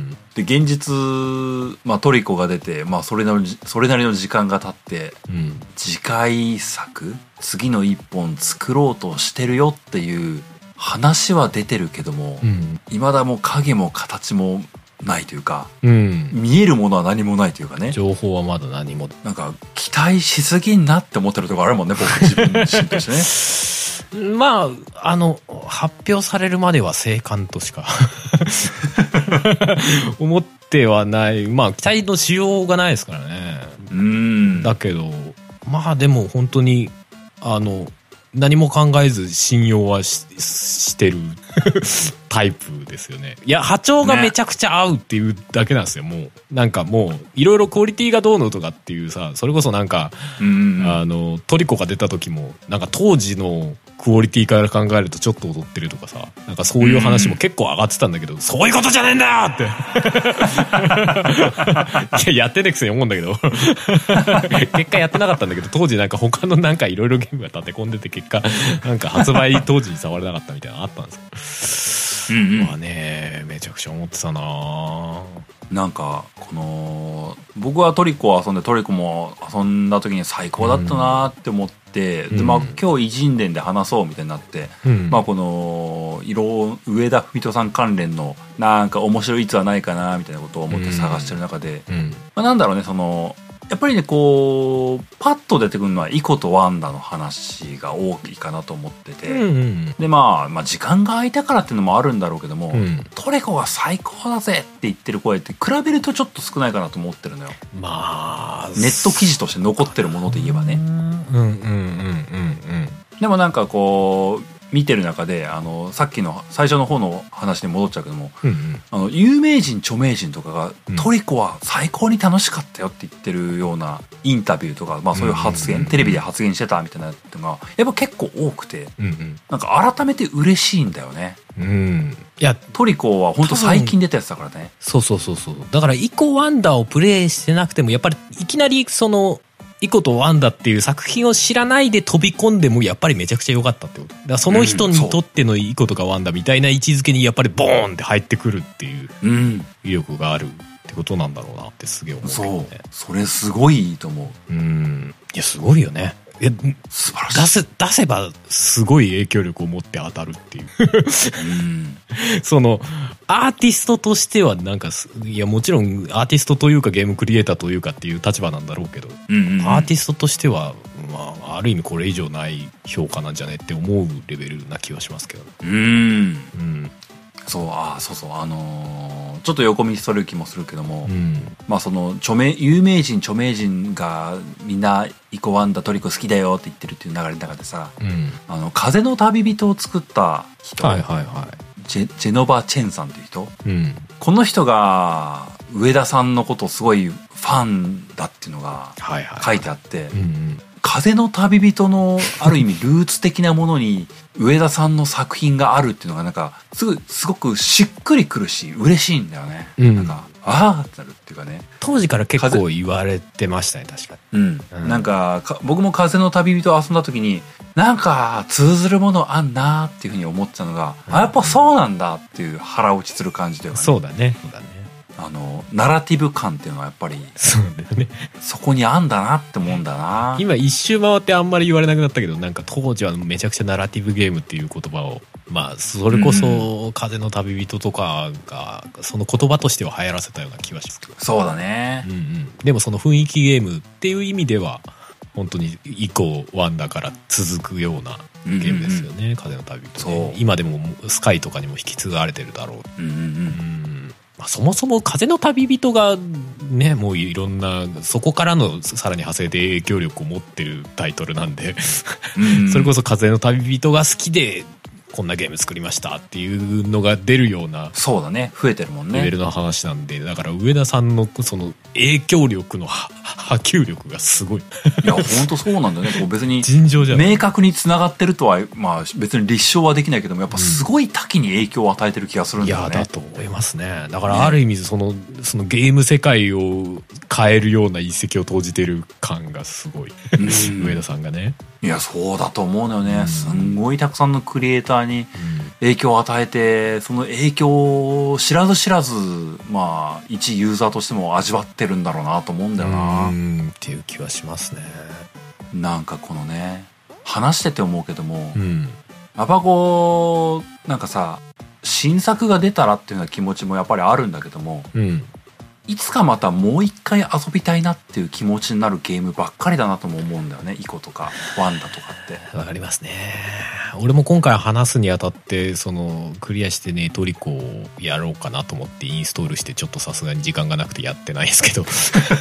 で現実、まあ、トリコが出て、まあ、それなりそれなりの時間が経って、うん、次回作次の一本作ろうとしてるよっていう話は出てるけども、うん、未だもう影も形もないというか、うん、見えるものは何もないというかね、 情報はまだ何もなんか期待しすぎんなって思ってるところあるもんね僕自分自身としてねまああの発表されるまでは静観としか思ってはない。まあ期待のしようがないですからね。うん、だけどまあでも本当にあの何も考えず信用は し, してるタイプですよね。いや波長がめちゃくちゃ合うっていうだけなんですよ、ね、もうなんかもういろいろクオリティがどうのとかっていうさ、それこそなんか、うんうん、あのトリコが出た時もなんか当時のクオリティから考えるとちょっと踊ってるとかさ、なんかそういう話も結構上がってたんだけど、うん、そういうことじゃねえんだよっていややってねえくせに思うんだけど結果やってなかったんだけど、当時なんか他のなんかいろいろゲームが立て込んでて結果なんか発売当時に触れなかったみたいなのあったんですようん、うん、まあねめちゃくちゃ思ってたな。 なんかこの僕はトリコを遊んでトリコも遊んだ時に最高だったなって思って、うん、でまあ今日偉人伝で話そうみたいになって、うん、まあこの色上田文人さん関連のなんか面白い逸話ないかなみたいなことを思って探してる中で、うんうん、まあ、なんだろうね、そのやっぱりねこうパッと出てくるのはイコとワンダの話が大きいかなと思ってて、うんうん、で、まあ、まあ時間が空いたからっていうのもあるんだろうけども、うん、トリコが最高だぜって言ってる声って比べるとちょっと少ないかなと思ってるのよ。まあネット記事として残ってるもので言えばね。うんうんうんうんうん。でもなんかこう見てる中であのさっきの最初の方の話に戻っちゃうけども、うんうん、あの有名人著名人とかが、うん、トリコは最高に楽しかったよって言ってるようなインタビューとか、まあ、そういう発言、うんうんうんうん、テレビで発言してたみたいなのがやっぱ結構多くて、うんうん、なんか改めて嬉しいんだよね。うん、いやトリコは本当最近出たやつだからね。 そうそうそうそう。だからイコワンダーをプレイしてなくてもやっぱりいきなりそのイコとワンダっていう作品を知らないで飛び込んでもやっぱりめちゃくちゃ良かったってことだから、その人にとってのイコとかワンダみたいな位置づけにやっぱりボーンって入ってくるっていう威力があるってことなんだろうなってすげえ思うけどね。 そう、それすごいいいと思う。 うん、いやすごいよね。いや素晴らしい。出せ、出せばすごい影響力を持って当たるっていううんそのアーティストとしてはなんかいやもちろんアーティストというかゲームクリエイターというかっていう立場なんだろうけど、うんうんうん、アーティストとしては、まあ、ある意味これ以上ない評価なんじゃねって思うレベルな気はしますけど、ね、うん、 うんそうあそうそうあのー、ちょっと横道それる気もするけども、うん、まあその著名有名人著名人がみんなイコワンダトリコ好きだよって言ってるっていう流れの中でさ、うん、あの風の旅人を作った人、はいはいはい、ジェ、ジェノバ・チェンさんっていう人、うん、この人が上田さんのことをすごいファンだっていうのが書いてあって、はいはいはい、うんうん、風の旅人のある意味ルーツ的なものに上田さんの作品があるっていうのがなんかすごいすごくしっくりくるし嬉しいんだよね、うん、なんかああってなるっていうかね。 当時から結構言われてましたね確かに、 うんうん、なんかか僕も風の旅人を遊んだ時になんか通ずるものあんなっていうふうに思ってたのが、うん、あやっぱそうなんだっていう腹落ちする感じだよね。 そうだねそうだね。 あのナラティブ感っていうのはやっぱりそうだよねそこにあんだなって思うんだな。 今一周回ってあんまり言われなくなったけどなんか当時はめちゃくちゃナラティブゲームっていう言葉をまあそれこそ風の旅人とかがその言葉としては流行らせたような気はしますけど。 そうだね、 うんうん、でもその雰囲気ゲームっていう意味では本当に以降ワンダから続くようなゲームですよね、うんうん、風の旅人、ね、今でもスカイとかにも引き継がれてるだろう、うんうんうん、まあ、そもそも風の旅人がねもういろんなそこからのさらに派生で影響力を持ってるタイトルなんでうん、うん、それこそ風の旅人が好きでこんなゲーム作りましたっていうのが出るような、 そうだね、増えてるもんね、 レベルの話なんで、だから上田さんのその影響力の波及力がすごい。 いや本当そうなんだよね。こう別に尋常じゃない、 明確に繋がってるとは、まあ、別に立証はできないけども、やっぱすごい多岐に影響を与えてる気がするんだよね。 いやだと思いますね。だからある意味その、そのゲーム世界を変えるような一石を投じてる感がすごい、上田さんがね。 いやそうだと思うのよね、うん、すんごいたくさんのクリエイターに影響を与えて、その影響を知らず知らず、まあ一ユーザーとしても味わってるんだろうなと思うんだよな。 うんっていう気はしますね。 なんかこのね、話してて思うけども、 うん、 やっぱこうなんかさ、新作が出たらっていうような気持ちもやっぱりあるんだけども、 うん、 いつかまたもう一回遊びたいなっていう気持ちになるゲームばっかりだなとも思うんだよね。イコとかワンダとかって。 わかりますね。俺も今回話すにあたってそのクリアしてね、トリコをやろうかなと思ってインストールして、ちょっとさすがに時間がなくてやってないですけど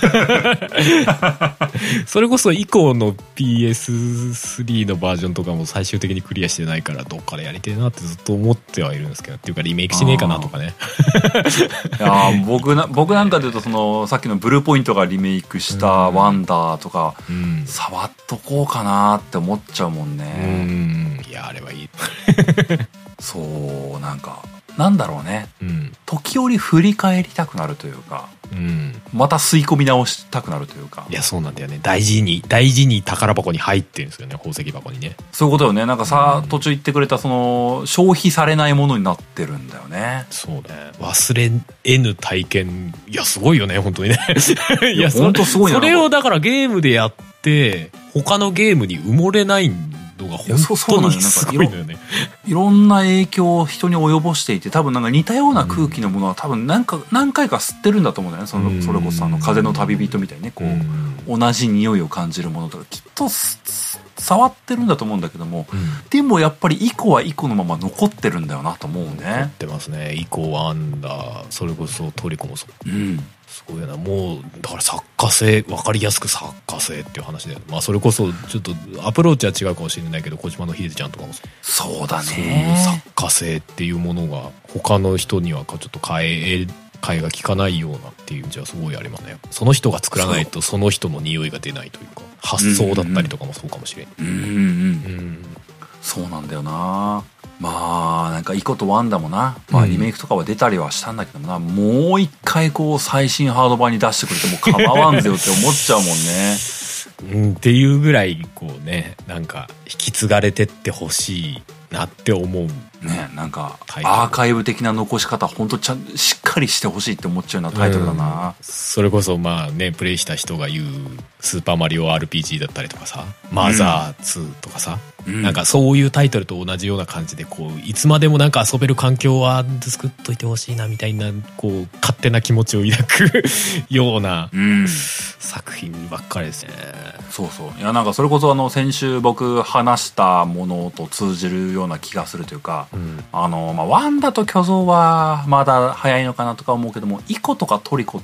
それこそ以降の ピーエススリー のバージョンとかも最終的にクリアしてないから、どっからやりてえなってずっと思ってはいるんですけど、っていうかリメイクしねえかなとかね。 いや僕な僕なんかでいうと、そのさっきのブルーポイントがリメイクしたワンダーとか、うん、触っとこうかなって思っちゃうもんね。 うん、いやあれはいいそうなんかなんだろうね、 うん、 時折振り返りたくなるというか、 うん、 また吸い込み直したくなるというか。 いやそうなんだよね。大事に大事に宝箱に入ってるんですよね、宝石箱にね。 そういうことよね。なんかさ、うん、途中言ってくれたその消費されないものになってるんだよね。 そうね、忘れえぬ体験。いやすごいよね本当にねいや本当すごいな。 それをだからゲームでやって他のゲームに埋もれないんのが本当にすごいのよね。 いろんな影響を人に及ぼしていて、多分なんか似たような空気のものは多分何か何回か吸ってるんだと思うんだよね。そのそれこそあの風の旅人みたいにね、こう同じ匂いを感じるものとかきっと触ってるんだと思うんだけども、うん、でもやっぱりイコはイコのまま残ってるんだよなと思うね。 残ってますね。イコワンダー、それこそトリコもそう、 うん、 すごいな。もうだから作家性、分かりやすく作家性っていう話で、まあそれこそちょっとアプローチは違うかもしれないけど、小島の秀ちゃんとかもそうそうだね。 そういう作家性っていうものが他の人にはちょっと変え替えが効かないようなっていうじゃすごいありますね。その人が作らないとその人の匂いが出ないというか、発想だったりとかもそうかもしれん。 うんうんうん、うん、そうなんだよな。まあなんかイコとワンダもな、まあ、リメイクとかは出たりはしたんだけどな、うん、もう一回こう最新ハード版に出してくれても構わんぜよって思っちゃうもんね。 うん、っていうぐらいこうね、なんか引き継がれてってほしいなって思うね。なんかアーカイブ的な残し方本当ちゃんしっかりしてほしいって思っちゃうようなタイトルだな、うん、それこそまあね、プレイした人が言うスーパーマリオ アールピージー だったりとかさ、マザーツーとかさ、うん、なんかそういうタイトルと同じような感じで、こういつまでもなんか遊べる環境は作っといてほしいなみたいな、こう勝手な気持ちを抱くような、うん、作品ばっかりですね。 そうそう、いやなんかそれこそあの先週僕話したものと通じるような気がするというか、うん、あのまあワンダと巨像はまだ早いのかなとか思うけども、イコとかトリコって、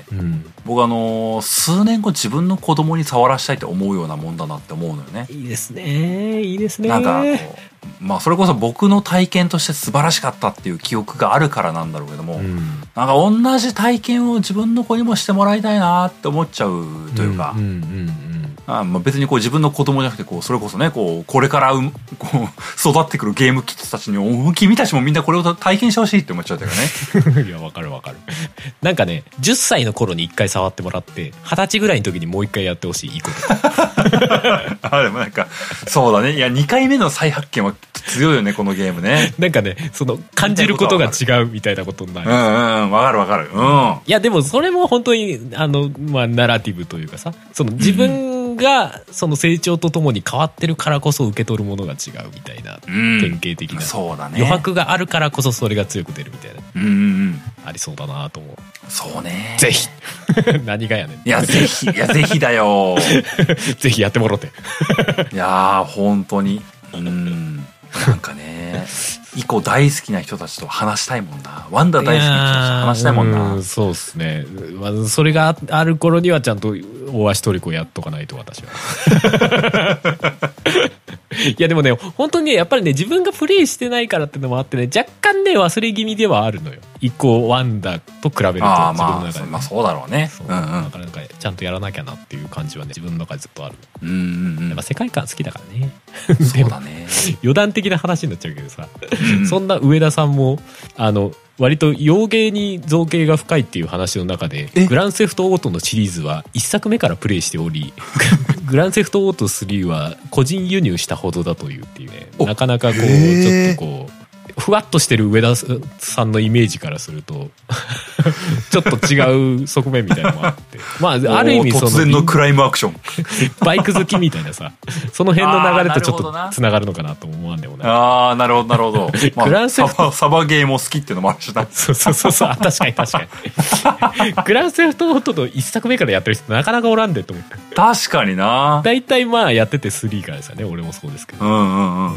うん、僕あの数年後自分の子供に触らしたいって思うようなもんだなって思うのよね。 いいですね、いいですね。 なんかこう、まあそれこそ僕の体験として素晴らしかったっていう記憶があるからなんだろうけども、うん、なんか同じ体験を自分の子にもしてもらいたいなって思っちゃうというか、うんうんうんうん、あまあ別にこう自分の子供じゃなくて、こうそれこそね、こうこれからうこう育ってくるゲームキッズたちに、お君たちもみんなこれを体験してほしいって思っちゃったよね。 いやわかるわかる。なんかね、じゅっさいの頃にいっかい触ってもらって、はたちぐらいの時にもういっかいやってほしい。いいこと。 あでもなんかそうだね。いやにかいめの再発見は強いよね、このゲームね。 なんかね、その感じることが違うみたいなことになる。 うんうんわかるわかる。うん。 いやでもそれも本当にあのまあナラティブというかさ、その自分がその成長とともに変わってるからこそ受け取るものが違うみたいな、うん、典型的な、 そうだね、 余白があるからこそそれが強く出るみたいな、 うんうんうん、 ありそうだなと思う。 そうね、 ぜひ何がやねん。 いやぜひ、いやぜひだよぜひやってもろていやー本当に、うんなんかねイコ大好きな人たちと話したいもんな。ワンダ大好きな人たちと話したいもんな。 うんそうですね、まあ、それがある頃にはちゃんと大足トリコやっとかないと私はいやでもね本当にねやっぱりね自分がプレイしてないからっていうのもあってね若干ね忘れ気味ではあるのよ。一個ワンダと比べると自分の中で、ね、 まあそうだろうね。 そう、うんうん、だからなんかちゃんとやらなきゃなっていう感じはね自分の中でずっとある。 うんうんうん。 やっぱ世界観好きだからね。 そうだね。 余談的な話になっちゃうけどさ、うん、そんな上田さんもあの割と洋芸に造形が深いっていう話の中でグランセフトオートのシリーズはいっさくめからプレイしておりグランセフトオートスリーは個人輸入したほどだというっていうね、なかなかこうちょっとこうふわっとしてる上田さんのイメージからするとちょっと違う側面みたいなのもあってまあある意味その突然のクライムアクションバイク好きみたいなさその辺の流れとちょっとつながるのかなと思わんでもない。 ああなるほどなるほど、まあ、 グランセフトサバゲーも好きっていうのもあるしな。 そうそうそうそう確かに確かにグランセフトオートのいっさくめからやってる人なかなかおらんでと思って。 確かにな。 大体まあやっててスリーからですよね。俺もそうですけど、 うんうんうん、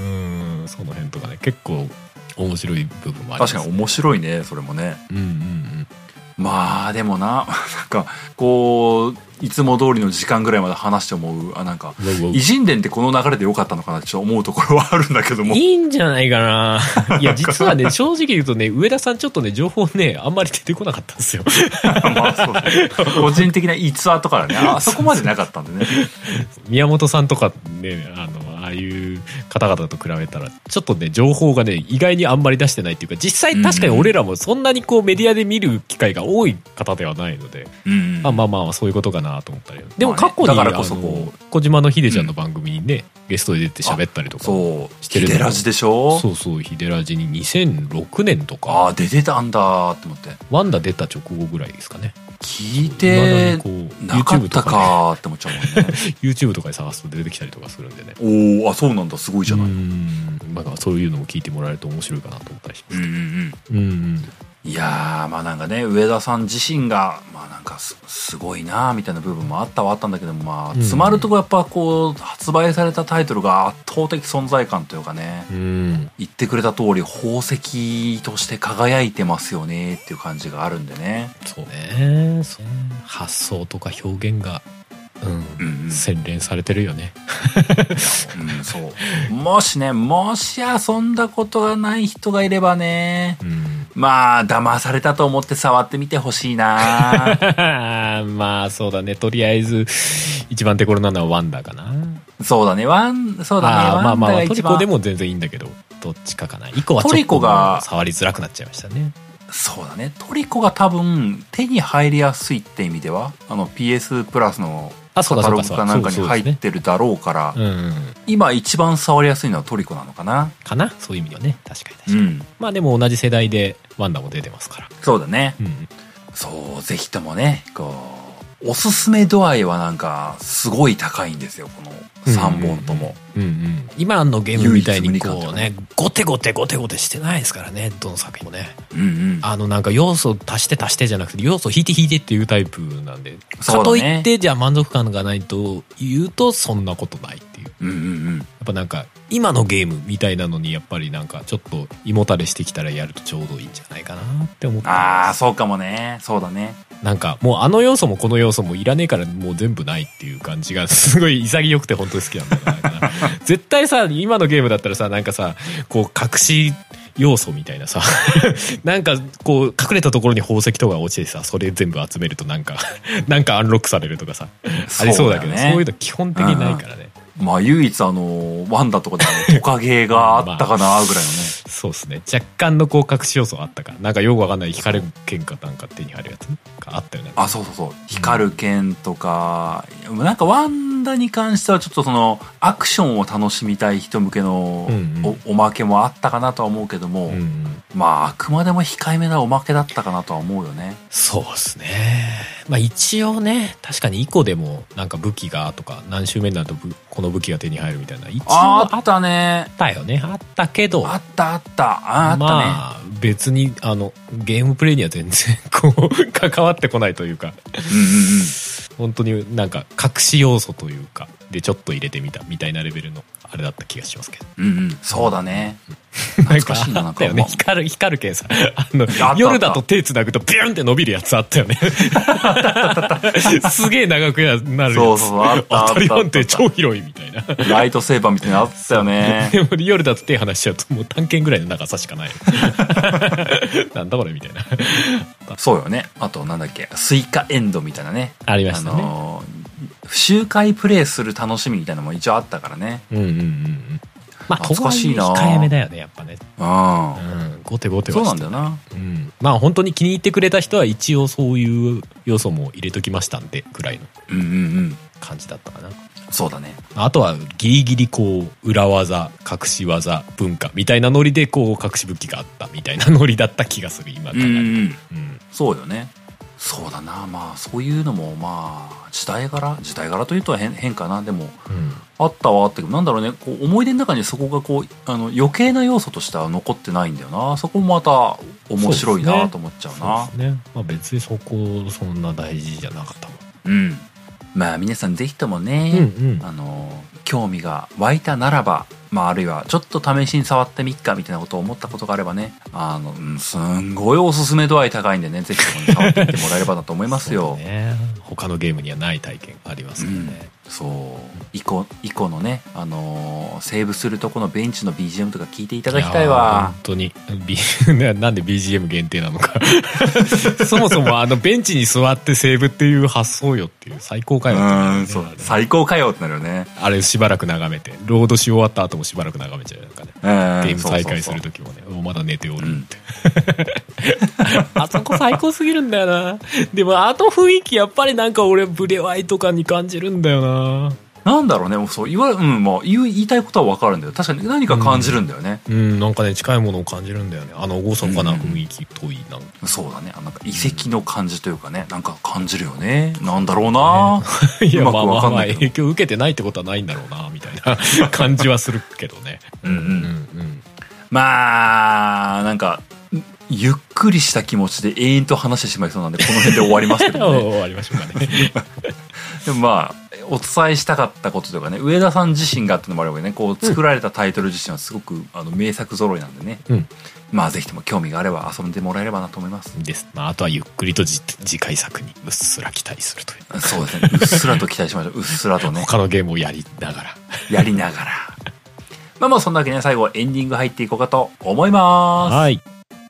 うんその辺とかね結構面白い部分もあります、ね、 確かに面白いねそれもね。 うんうんうんまあでもななんかこういつも通りの時間ぐらいまで話して思うあなんか偉人伝ってこの流れでよかったのかなってちょっと思うところはあるんだけども。 いいんじゃないかな。いや実はね正直言うとね上田さんちょっとね情報ねあんまり出てこなかったんですよ。 まあそうですね。個人的な逸話とかねあそこまでなかったんでね。 宮本さんとかねあのああいう方々と比べたらちょっとね情報がね意外にあんまり出してないっていうか実際確かに俺らもそんなにこうメディアで見る機会が多い方ではないので、うん、まあまあまあそういうことかなと思ったり。でも過去に、まあね、だからこそこう小島のヒデちゃんの番組にね、うん、ゲストで出て喋ったりとかしてるの。 ヒデラジでしょ。 そうそうヒデラジににせんろくねんとかああ出てたんだって思って。 ワンダ出た直後ぐらいですかね。 聞いてなかったかって思っちゃうもんね。 YouTube とかで探すと出てきたりとかするんでね。 おおあそうなんだすごいじゃない。 うんまあそういうのも聞いてもらえると面白いかなと思ったりします。うんうんうんうんうんいやーまあなんかね上田さん自身がまあなんか す, すごいなみたいな部分もあったはあったんだけどもまあ詰まるとこやっぱこう発売されたタイトルが圧倒的存在感というかね、うん、言ってくれた通り宝石として輝いてますよねっていう感じがあるんでね。 そうねそう発想とか表現がうんうんうん、洗練されてるよね。 うん、そうもしねもし遊んだことがない人がいればね、うん、まあ騙されたと思って触ってみてほしいな。 まあそうだねとりあえず一番手頃なのはワンダーかな。 そうだねワンそうだねあワンダーが一番まあまあトリコでも全然いいんだけどどっちかかな。以降はちょっと触りづらくなっちゃいましたね。 そうだねトリコが多分手に入りやすいって意味ではあの ピーエス プラスのカタログかなんかに入ってるだろうから今一番触りやすいのはトリコなのかなかなそういう意味ではね確かに確かに、うん、まあでも同じ世代でワンダも出てますから。 そうだね、うん、そうぜひともねこうおすすめ度合いはなんかすごい高いんですよこのさんぼんとも、うんうんうんうん、 今のゲームみたいにこうねゴテゴテゴテゴテしてないですからねどの作品もね、うんうん、あのなんか要素足して足してじゃなくて要素引いて引いてっていうタイプなんで、かといってじゃあ満足感がないと言うとそんなことないっていう、うんうんうん、やっぱなんか今のゲームみたいなのにやっぱりなんかちょっと胃もたれしてきたらやるとちょうどいいんじゃないかなって思ってます。 ああそうかもねそうだね。 なんかもうあの要素もこの要素もいらねえからもう全部ないっていう感じがすごい潔くて本当に好きなんだから絶対さ今のゲームだったらさなんかさこう隠し要素みたいなさなんかこう隠れたところに宝石とか落ちてさそれ全部集めるとなんかなんかアンロックされるとかさありそうだけどそういうの基本的にないからね。 まあ唯一あのワンダとかでトカゲがあったかなぐらいのね、まあ、 そうですね若干のこう隠し要素あったからなんかよくわかんない光る剣かなんか手に入るやつがあったよね。あそうそうそう光る剣とか、うん、なんかワンダに関してはちょっとそのアクションを楽しみたい人向けの お,、うんうん、おまけもあったかなとは思うけども、うんうん、まああくまでも控えめなおまけだったかなとは思うよね。 そうですね。まあ一応ね確かに以降でもなんか武器がとか何周目になるとこの武器が手に入るみたいな一応あったねあったよねあったけどあったあったああったね、まあ別にあのゲームプレイには全然こう関わってこないというかうんうん、うん、本当になんか隠し要素というかでちょっと入れてみたみたいなレベルのあれだった気がしますけど。 うんうん、そうだね。 懐かしいな。なんかあったよね、光る光る系さ、あの夜だと手つなぐとビュンって伸びるやつあったよね。すげえ長くなるやつ。そうそう、あったあった。当たり判定超広いみたいな。 ライトセーバーみたいなのあったよね。 でも夜だと手離しちゃうともう探検ぐらいの長さしかない。なんだこれみたいな。 そうよね。あとなんだっけ、スイカエンドみたいなね。 ありましたね。あのー、周回プレイする楽しみみたいなのも一応あったからね。 うんうんうん。まあ懐かしいな。控えめだよねやっぱね。うん。ゴテゴテはして。 そうなんだよな。 うん。まあ本当に気に入ってくれた人は一応そういう要素も入れときましたんでくらいの感じだったかな。 そうだね。 あとはギリギリこう裏技隠し技文化みたいなノリでこう隠し武器があったみたいなノリだった気がする今から。うん、うんうん、 そうよね。そうだな。まあそういうのもまあ時代柄時代柄というとは 変, 変かな。でも、うん、あったわってなんだろうね、こう思い出の中にそこがこうあの余計な要素としては残ってないんだよな。そこもまた面白いなと思っちゃうな。 そうですね。まあ、別にそこそんな大事じゃなかったもん。 うん。まあ皆さんぜひともね、うんうん、あの興味が湧いたならば、まああるいはちょっと試しに触ってみっかみたいなことを思ったことがあればね、あの、うん、すんごいおすすめ度合い高いんでね、ぜひとも、ね、触ってみてもらえればなと思いますよ。 そうね、他のゲームにはない体験がありますよね。 うん、そうイコイコのね、あのー、セーブするとこのベンチの ビージーエム とか聞いていただきたいわ。 本当に、B、なんで ビージーエム 限定なのか。そもそもあのベンチに座ってセーブっていう発想よっていう最高かよってなる、ね、うん、そう最高かよってなるよね。 あれしばらく眺めてロードし終わった後もしばらく眺めちゃうなんかね、えー、ゲーム再開する時もね、そうそうそう、まだ寝ておるって、うん、あそこ最高すぎるんだよな。でもあの雰囲気やっぱりなんか俺ブレワイとかに感じるんだよな。 なんだろうね、そう言わ、うん、まあ言う言いたいことは分かるんだよ。確かに何か感じるんだよね。 うん、うん、なんかね近いものを感じるんだよね。あの厳かな雰囲気遠いなんか、 うん、そうだね。なんか遺跡の感じというかね、なんか感じるよね。なんだろうな。 ね、いや、まあまあまあ影響受けてないってことはないんだろうなみたいな感じはするけどね。うんうんうんうん。 まあなんかゆっくりした気持ちで永遠と話してしまいそうなんでこの辺で終わりますけどね。 終わりましょうかね。 でもまあお伝えしたかったことというかね、上田さん自身がっていうのもあればね、こう作られたタイトル自身はすごくあの名作揃いなんでね、うん、まあぜひとも興味があれば遊んでもらえればなと思いますです。まあ、あとはゆっくりと次回作にうっすら期待するという。 そうですね、うっすらと期待しましょう。うっすらとね他のゲームをやりながらやりながらまあまあそんなわけで、ね、最後エンディング入っていこうかと思います。はい。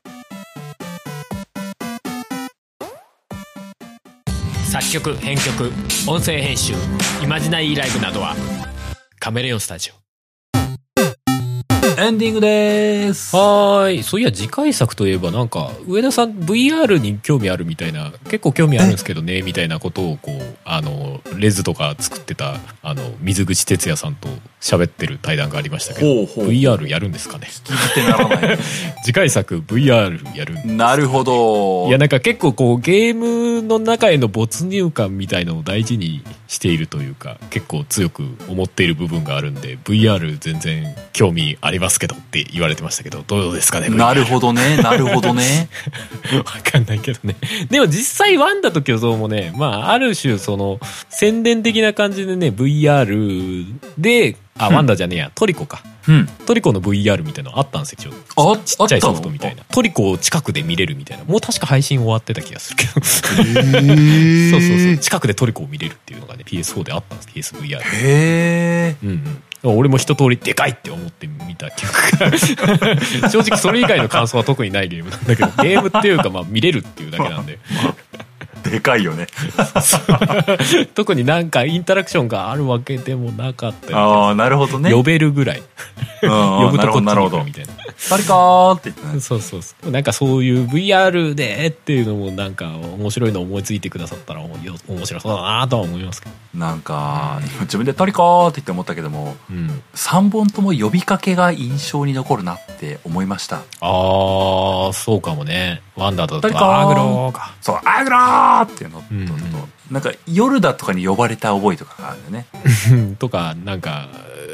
作曲編曲音声編集イマジナリーライブなどはカメレオンスタジオ。 エンディングでーす。 はーい。そういや次回作といえばなんか上田さん ブイアール に興味あるみたいな、結構興味あるんですけどねみたいなことをこうあのレズとか作ってたあの水口哲也さんと喋ってる対談がありましたけど、ほうほう ブイアール やるんですかね。 聞き手ならない。 次回作 ブイアール やるんです。 なるほど。 いやなんか結構こうゲームの中への没入感みたいのを大事にしているというか結構強く思っている部分があるんで ブイアール 全然興味ありますけどって言われてましたけど、どうですかね。 ブイアール なるほどねなるほどね。 わかんないけどね。でも実際ワンダと巨像もね、まあある種その宣伝的な感じでね ブイアール であ、うん、ワンダじゃねえやトリコか、うん、トリコの ブイアール みたいなのあったんですよ。あちっちゃいソフトみたいなトリコを近くで見れるみたいな、もう確か配信終わってた気がするけど。そうそうそう、近くでトリコを見れるっていうのがね ピーエスフォー であったんです。 ピーエスブイアール。 へー、うんうん、俺も一通りでかいって思って見た記憶が正直それ以外の感想は特にないゲームなんだけど、ゲームっていうかまあ見れるっていうだけなんででかいよね。 特になんかインタラクションがあるわけでもなかったり。 ああなるほどね。 呼べるぐらい呼ぶとこっちに行くみたいな。 誰かーって言ってね。 そうそうそう。なんかそういう ブイアール でっていうのもなんか面白いの思いついてくださったら面白そうだなとは思いますけど。 なんか自分で誰かーって言って思ったけども、うん、さんぼんとも呼びかけが印象に残るなって思いました。 ああそうかもね。ワンダーだとアグローか。 そうアグローっていうのと、うんうん、なんか夜だとかに呼ばれた覚えとかがあるんだよね。 とかなんか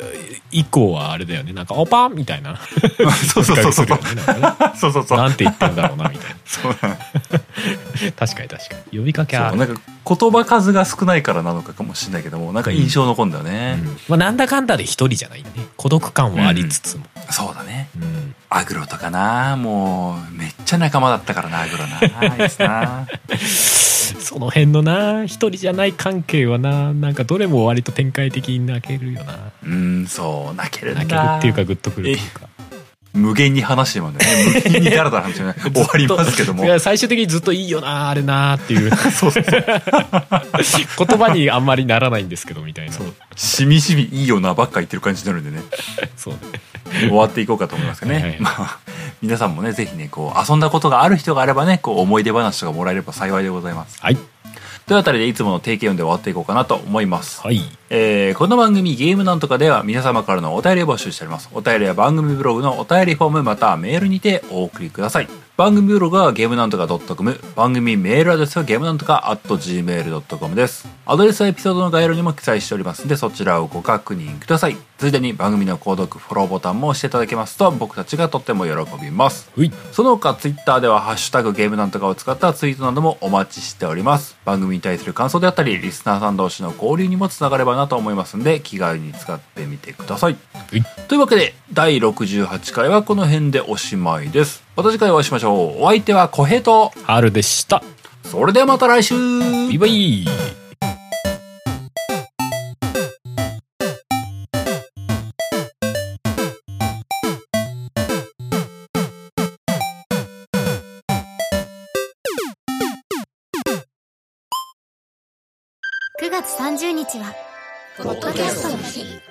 以降はあれだよね、なんかおパンみたいなそうそうそうそうね、 そうそうそうなんて言ってんだろうなみたいなそうなん確かに確かに呼びかけある。 なんか言葉数が少ないからなのかかもしれないけども、なんか印象残るんだよね、 うんうん、まあ、なんだかんだで一人じゃないね、孤独感はありつつも、 うん、そうだね、 うん、 アグロとかな、もうめっちゃ仲間だったからな、アグロな、あいつなその辺のな一人じゃない関係はな、なんかどれも割と展開的に泣けるよな。 うん、そう泣けるんだ、 泣けるっていうかグッとくるっていうか、 無限に話してもね、無限にダラダラ話してね終わりますけども、 いや最終的にずっといいよなあれなっていうそうそうそう言葉にあんまりならないんですけどみたいな、そうしみしみいいよなばっか言ってる感じになるんでねそうね終わっていこうかと思いますけどね、はいはい、まあ皆さんもねぜひねこう遊んだことがある人があればねこう思い出話とかもらえれば幸いでございます。 はい、 というあたりでいつもの定型音で終わっていこうかなと思います。 はい、 えー、この番組ゲームなんとかでは皆様からのお便りを募集しております。お便りは番組ブログのお便りフォームまたはメールにてお送りください。番組ブログはゲームなんとか .com、 番組メールアドレスはゲームなんとか アットジーメールドットコム です。アドレスはエピソードの概要欄にも記載しておりますのでそちらをご確認ください。ついでに番組の購読フォローボタンも押していただけますと僕たちがとっても喜びます。その他ツイッターではハッシュタグゲームなんとかを使ったツイートなどもお待ちしております。番組に対する感想であったりリスナーさん同士の交流にもつながればなと思いますので気軽に使ってみてください。というわけでだいろくじゅうはちかいはこの辺でおしまいです。また次回お会いしましょう。お相手は小平と春でした。 それではまた来週。 バイバイ。 くがつさんじゅうにちはポッドキャストの日。